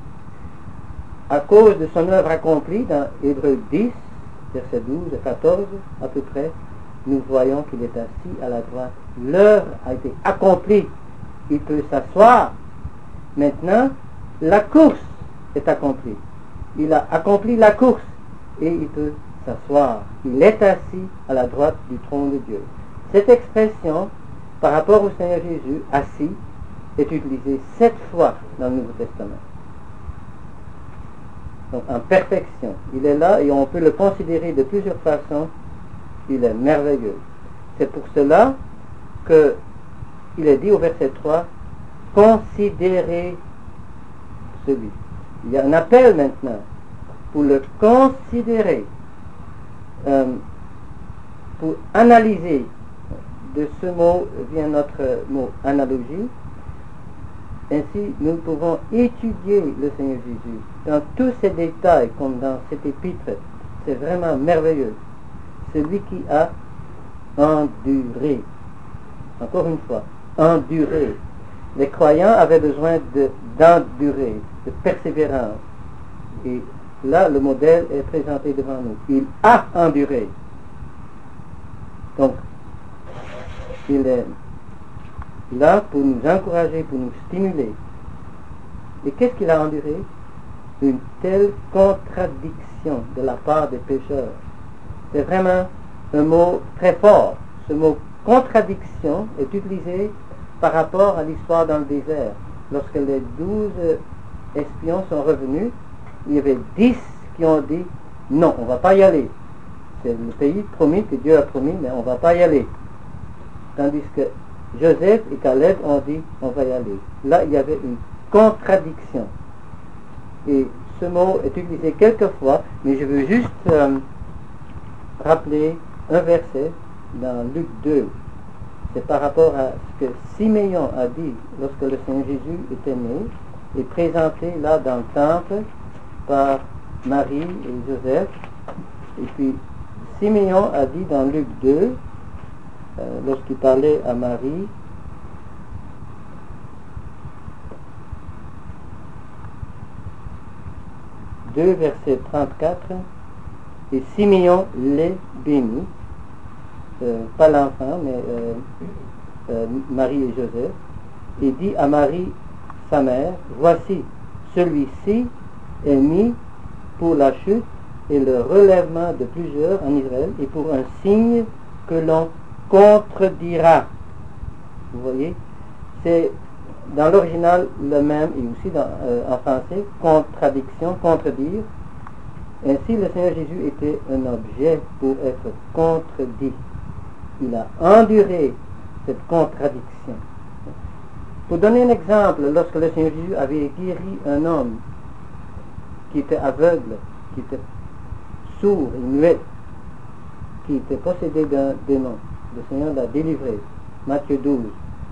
À cause de son œuvre accomplie, dans Hébreux 10, versets 12 et 14, à peu près, nous voyons qu'il est assis à la droite. L'œuvre a été accomplie. Il peut s'asseoir. Maintenant, la course est accomplie. Il a accompli la course et il peut s'asseoir. Il est assis à la droite du trône de Dieu. Cette expression, par rapport au Seigneur Jésus, assis, est utilisée 7 fois dans le Nouveau Testament. Donc en perfection. Il est là et on peut le considérer de plusieurs façons. Il est merveilleux. C'est pour cela qu'il est dit au verset 3, considérez celui. Il y a un appel maintenant pour le considérer, pour analyser. De ce mot vient notre mot analogie. Ainsi, nous pouvons étudier le Seigneur Jésus dans tous ses détails, comme dans cet épître. C'est vraiment merveilleux. Celui qui a enduré. Encore une fois, enduré. Les croyants avaient besoin d'endurer, de persévérance. Et là, le modèle est présenté devant nous. Il a enduré. Donc, il est là pour nous encourager, pour nous stimuler. Et qu'est-ce qu'il a enduré? Une telle contradiction de la part des pécheurs. C'est vraiment un mot très fort. Ce mot contradiction est utilisé par rapport à l'histoire dans le désert. Lorsque les 12 espions sont revenus, il y avait 10 qui ont dit non, on ne va pas y aller. C'est le pays promis que Dieu a promis, mais on ne va pas y aller. Tandis que Joseph et Caleb ont dit on va y aller. Là, il y avait une contradiction. Et ce mot est utilisé quelquefois, mais je veux juste rappeler un verset dans Luc 2. C'est par rapport à ce que Siméon a dit lorsque le Seigneur Jésus était né et présenté là dans le temple par Marie et Joseph. Et puis Siméon a dit dans Luc 2, lorsqu'il parlait à Marie, verset 34, et Siméon les bénit, pas l'enfant, mais Marie et Joseph, et dit à Marie, sa mère, voici, celui-ci est mis pour la chute et le relèvement de plusieurs en Israël, et pour un signe que l'on contredira. Vous voyez, c'est dans l'original le même, et aussi en français, contradiction, contredire. Ainsi, le Seigneur Jésus était un objet pour être contredit. Il a enduré cette contradiction. Pour donner un exemple, lorsque le Seigneur Jésus avait guéri un homme qui était aveugle, qui était sourd et muet, qui était possédé d'un démon, le Seigneur l'a délivré. Matthieu 12.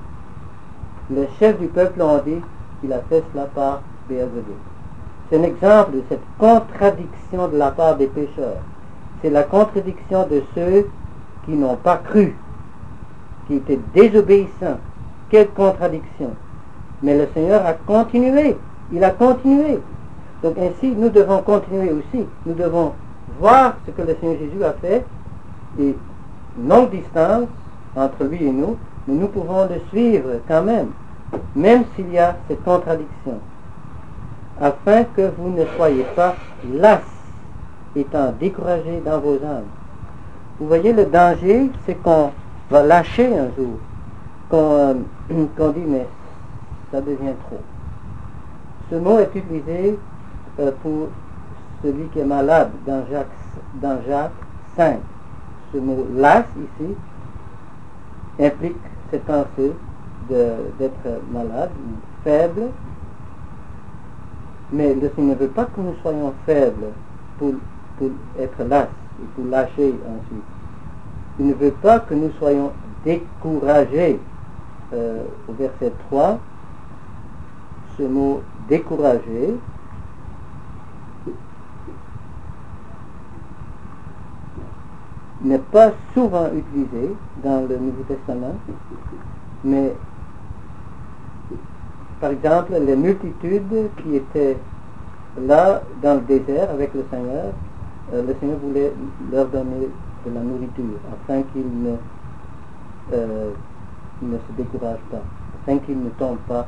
Les chefs du peuple ont dit qu'il a fait cela par Béelzébul. C'est un exemple de cette contradiction de la part des pécheurs. C'est la contradiction de ceux qui n'ont pas cru, qui étaient désobéissants. Quelle contradiction! Mais le Seigneur a continué. Il a continué. Donc ainsi, nous devons continuer aussi. Nous devons voir ce que le Seigneur Jésus a fait, et une longue distance entre lui et nous, mais nous pouvons le suivre quand même s'il y a cette contradiction, afin que vous ne soyez pas las, étant découragés dans vos âmes. Vous voyez, le danger, c'est qu'on va lâcher un jour, qu'on dit, mais ça devient trop. Ce mot est utilisé pour celui qui est malade dans Jacques 5. Ce mot las ici implique cette pensée d'être malade, faible, Mais le Seigneur ne veut pas que nous soyons faibles pour être lasses et pour lâcher ensuite. Il ne veut pas que nous soyons découragés. Au verset 3, ce mot découragé n'est pas souvent utilisé dans le Nouveau Testament, mais par exemple les multitudes qui étaient là dans le désert avec le Seigneur voulait leur donner de la nourriture afin qu'ils ne se découragent pas, afin qu'ils ne tombent pas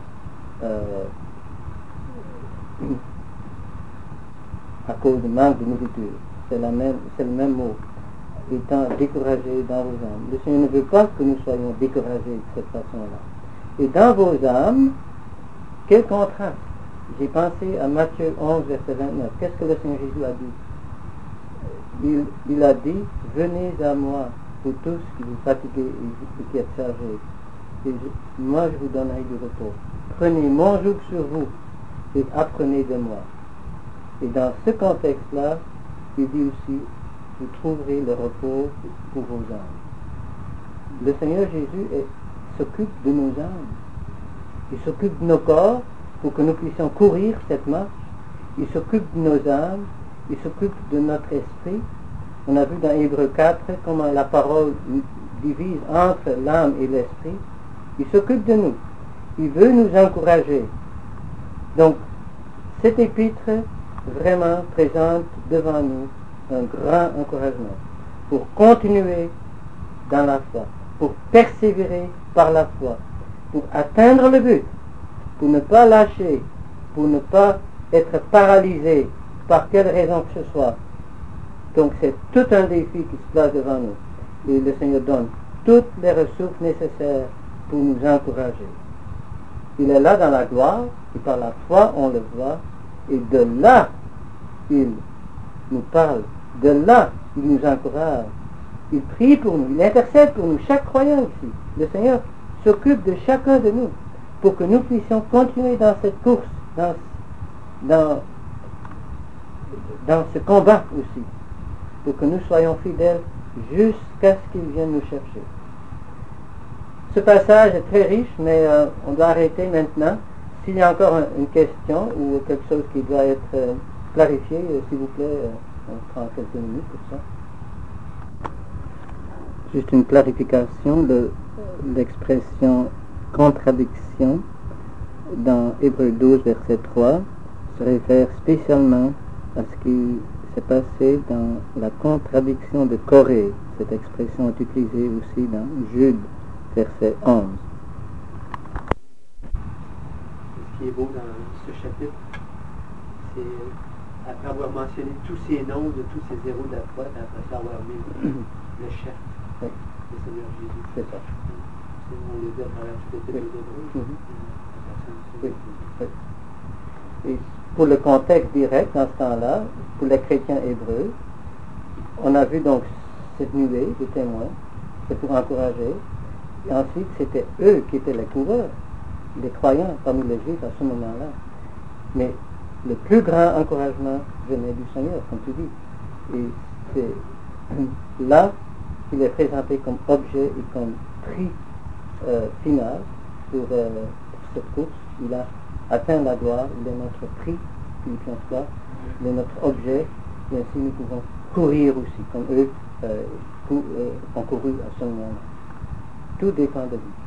à cause du manque de nourriture. C'est le même mot. Étant découragés dans vos âmes. Le Seigneur ne veut pas que nous soyons découragés de cette façon-là. Et dans vos âmes, quel contraste. J'ai pensé à Matthieu 11, verset 29. Qu'est-ce que le Seigneur Jésus a dit? Il a dit, venez à moi, vous tous qui vous fatiguez et qui êtes chargés, et moi je vous donnerai du repos. Prenez mon joug sur vous et apprenez de moi. Et dans ce contexte-là, il dit aussi, vous trouverez le repos pour vos âmes. Le Seigneur Jésus s'occupe de nos âmes. Il s'occupe de nos corps pour que nous puissions courir cette marche. Il s'occupe de nos âmes. Il s'occupe de notre esprit. On a vu dans Hébreux 4 comment la parole divise entre l'âme et l'esprit. Il s'occupe de nous. Il veut nous encourager. Donc, cet épître vraiment présente devant nous un grand encouragement pour continuer dans la foi, pour persévérer par la foi, pour atteindre le but, pour ne pas lâcher, pour ne pas être paralysé par quelle raison que ce soit. Donc c'est tout un défi qui se place devant nous. Et le Seigneur donne toutes les ressources nécessaires pour nous encourager. Il est là dans la gloire, et par la foi on le voit, et de là il nous parle. De là, il nous encourage. Il prie pour nous, il intercède pour nous, chaque croyant ici. Le Seigneur s'occupe de chacun de nous pour que nous puissions continuer dans cette course, dans ce combat aussi, pour que nous soyons fidèles jusqu'à ce qu'il vienne nous chercher. Ce passage est très riche, mais on doit arrêter maintenant. S'il y a encore une question ou quelque chose qui doit être clarifié, s'il vous plaît, on prend quelques minutes pour ça. Juste une clarification de l'expression contradiction dans Hébreux 12, verset 3 se réfère spécialement à ce qui s'est passé dans la contradiction de Corée. Cette expression est utilisée aussi dans Jude, verset 11. Ce qui est beau dans ce chapitre, c'est après avoir mentionné tous ces noms de tous ces héros de la foi, après ça avoir mis le chef, le Seigneur Jésus. C'est ça. On le dit à travers toutes les hébreux. Et pour le contexte direct, dans ce temps-là, pour les chrétiens hébreux, on a vu donc cette nuée de témoins, c'est pour encourager. Et ensuite, c'était eux qui étaient les coureurs, les croyants parmi les Juifs à ce moment-là. Mais le plus grand encouragement venait du Seigneur, comme tu dis. Et c'est là qu'il est présenté comme objet et comme prix final pour cette course. Il a atteint la gloire, il est notre prix, Philippiens 3, il est notre objet, et ainsi nous pouvons courir aussi, comme eux ont couru à ce moment-là. Tout dépend de lui.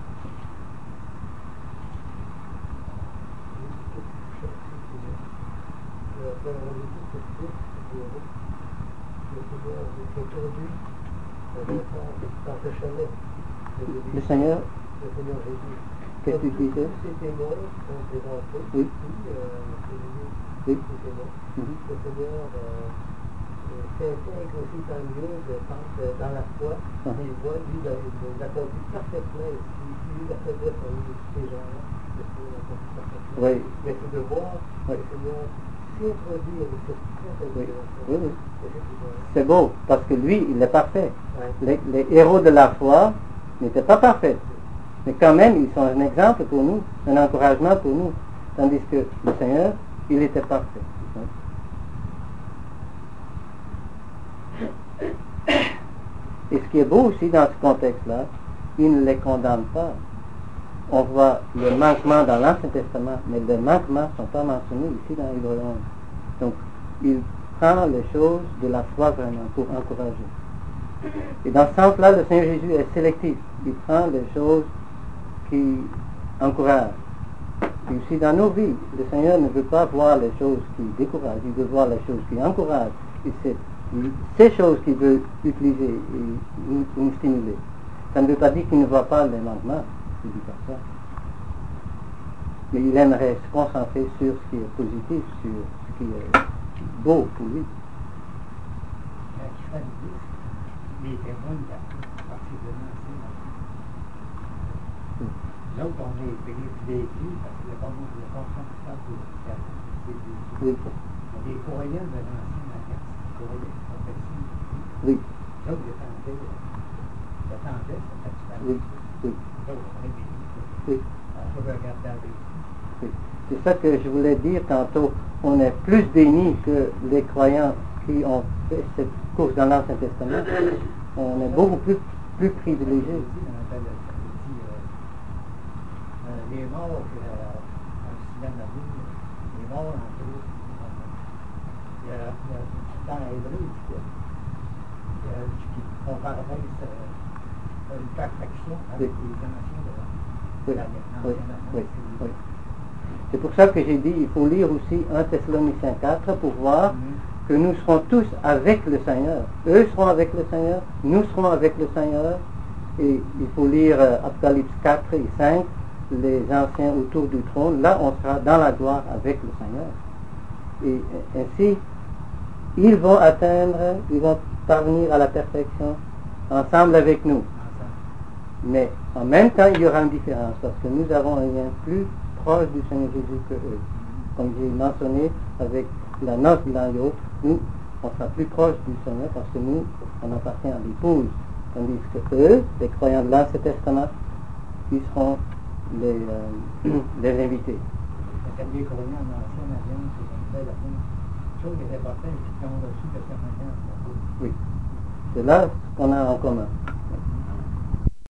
Le Seigneur Jésus. Qu'est-ce que tu disais? Ces témoins sont présentés Oui. ici, Oui. ces témoins. Mhm. Le Seigneur s'intègre aussi tant mieux, je pense, dans la foi. Mhm. Il voit, lui, il accomplit parfaitement ici. Il a fait de ces gens-là. Le Seigneur accomplit parfaitement. Oui. Mais c'est de voir Oui. le Seigneur s'introduit avec cette très Oui. belle Oui. C'est beau, parce que lui, il est parfait. Ouais. Les héros de la foi n'étaient pas parfaits. Mais quand même, ils sont un exemple pour nous, un encouragement pour nous. Tandis que le Seigneur, Il était parfait. Et ce qui est beau aussi dans ce contexte-là, il ne les condamne pas. On voit le manquement dans l'Ancien Testament, mais les manquements ne sont pas mentionnés ici dans Hébreux 11. Donc, il prend les choses de la foi vraiment pour encourager. Et dans ce sens-là, le Seigneur Jésus est sélectif. Il prend les choses qui encouragent. Et aussi dans nos vies, le Seigneur ne veut pas voir les choses qui découragent, il veut voir les choses qui encouragent. Et c'est ces choses qu'il veut utiliser et nous stimuler. Ça ne veut pas dire qu'il ne voit pas les manquements, il ne dit pas ça. Mais il aimerait se concentrer sur ce qui est positif, sur ce qui est beau pour lui. Les témoins de la particulièrement nous autres, on est privilégiés parce qu'il n'y a pas beaucoup de conscience pour faire Oui. les croyants de l'ancienne alliance, les croyants qui sont faits Oui. nous autres, j'attendais cette satisfaction. Oui. Oui. Nous autres, on est bénis. Oui. On peut regarder la vie. Oui. C'est ça que je voulais dire tantôt. On est plus bénis que les croyants qui ont fait cette course dans l'Ancien Testament. On est beaucoup plus privilégiés. Les morts, dans les morts en Christ, dans l'Hébreu, on parlait une perfection avec les anciens de Oui. C'est pour ça que j'ai dit il faut lire aussi 1 Thessaloniciens 4 pour voir que nous serons tous avec le Seigneur. Eux seront avec le Seigneur, nous serons avec le Seigneur. Et il faut lire Apocalypse 4 et 5, les anciens autour du trône. Là, on sera dans la gloire avec le Seigneur. Et ainsi, ils vont parvenir à la perfection ensemble avec nous. Mais en même temps, il y aura une différence parce que nous avons un lien plus proche du Seigneur Jésus que eux. Comme j'ai mentionné, avec la noce de l'agneau, nous, on sera plus proche du Seigneur parce que nous, on appartient à l'épouse. Tandis que eux, les croyants de l'Ancien Testament, ils seront les invités. Les croyants de l'Ancienne Alliance, c'est une chose qui est importante, c'est qu'ils ont reçu le témoignage. Oui. C'est là ce qu'on a en commun.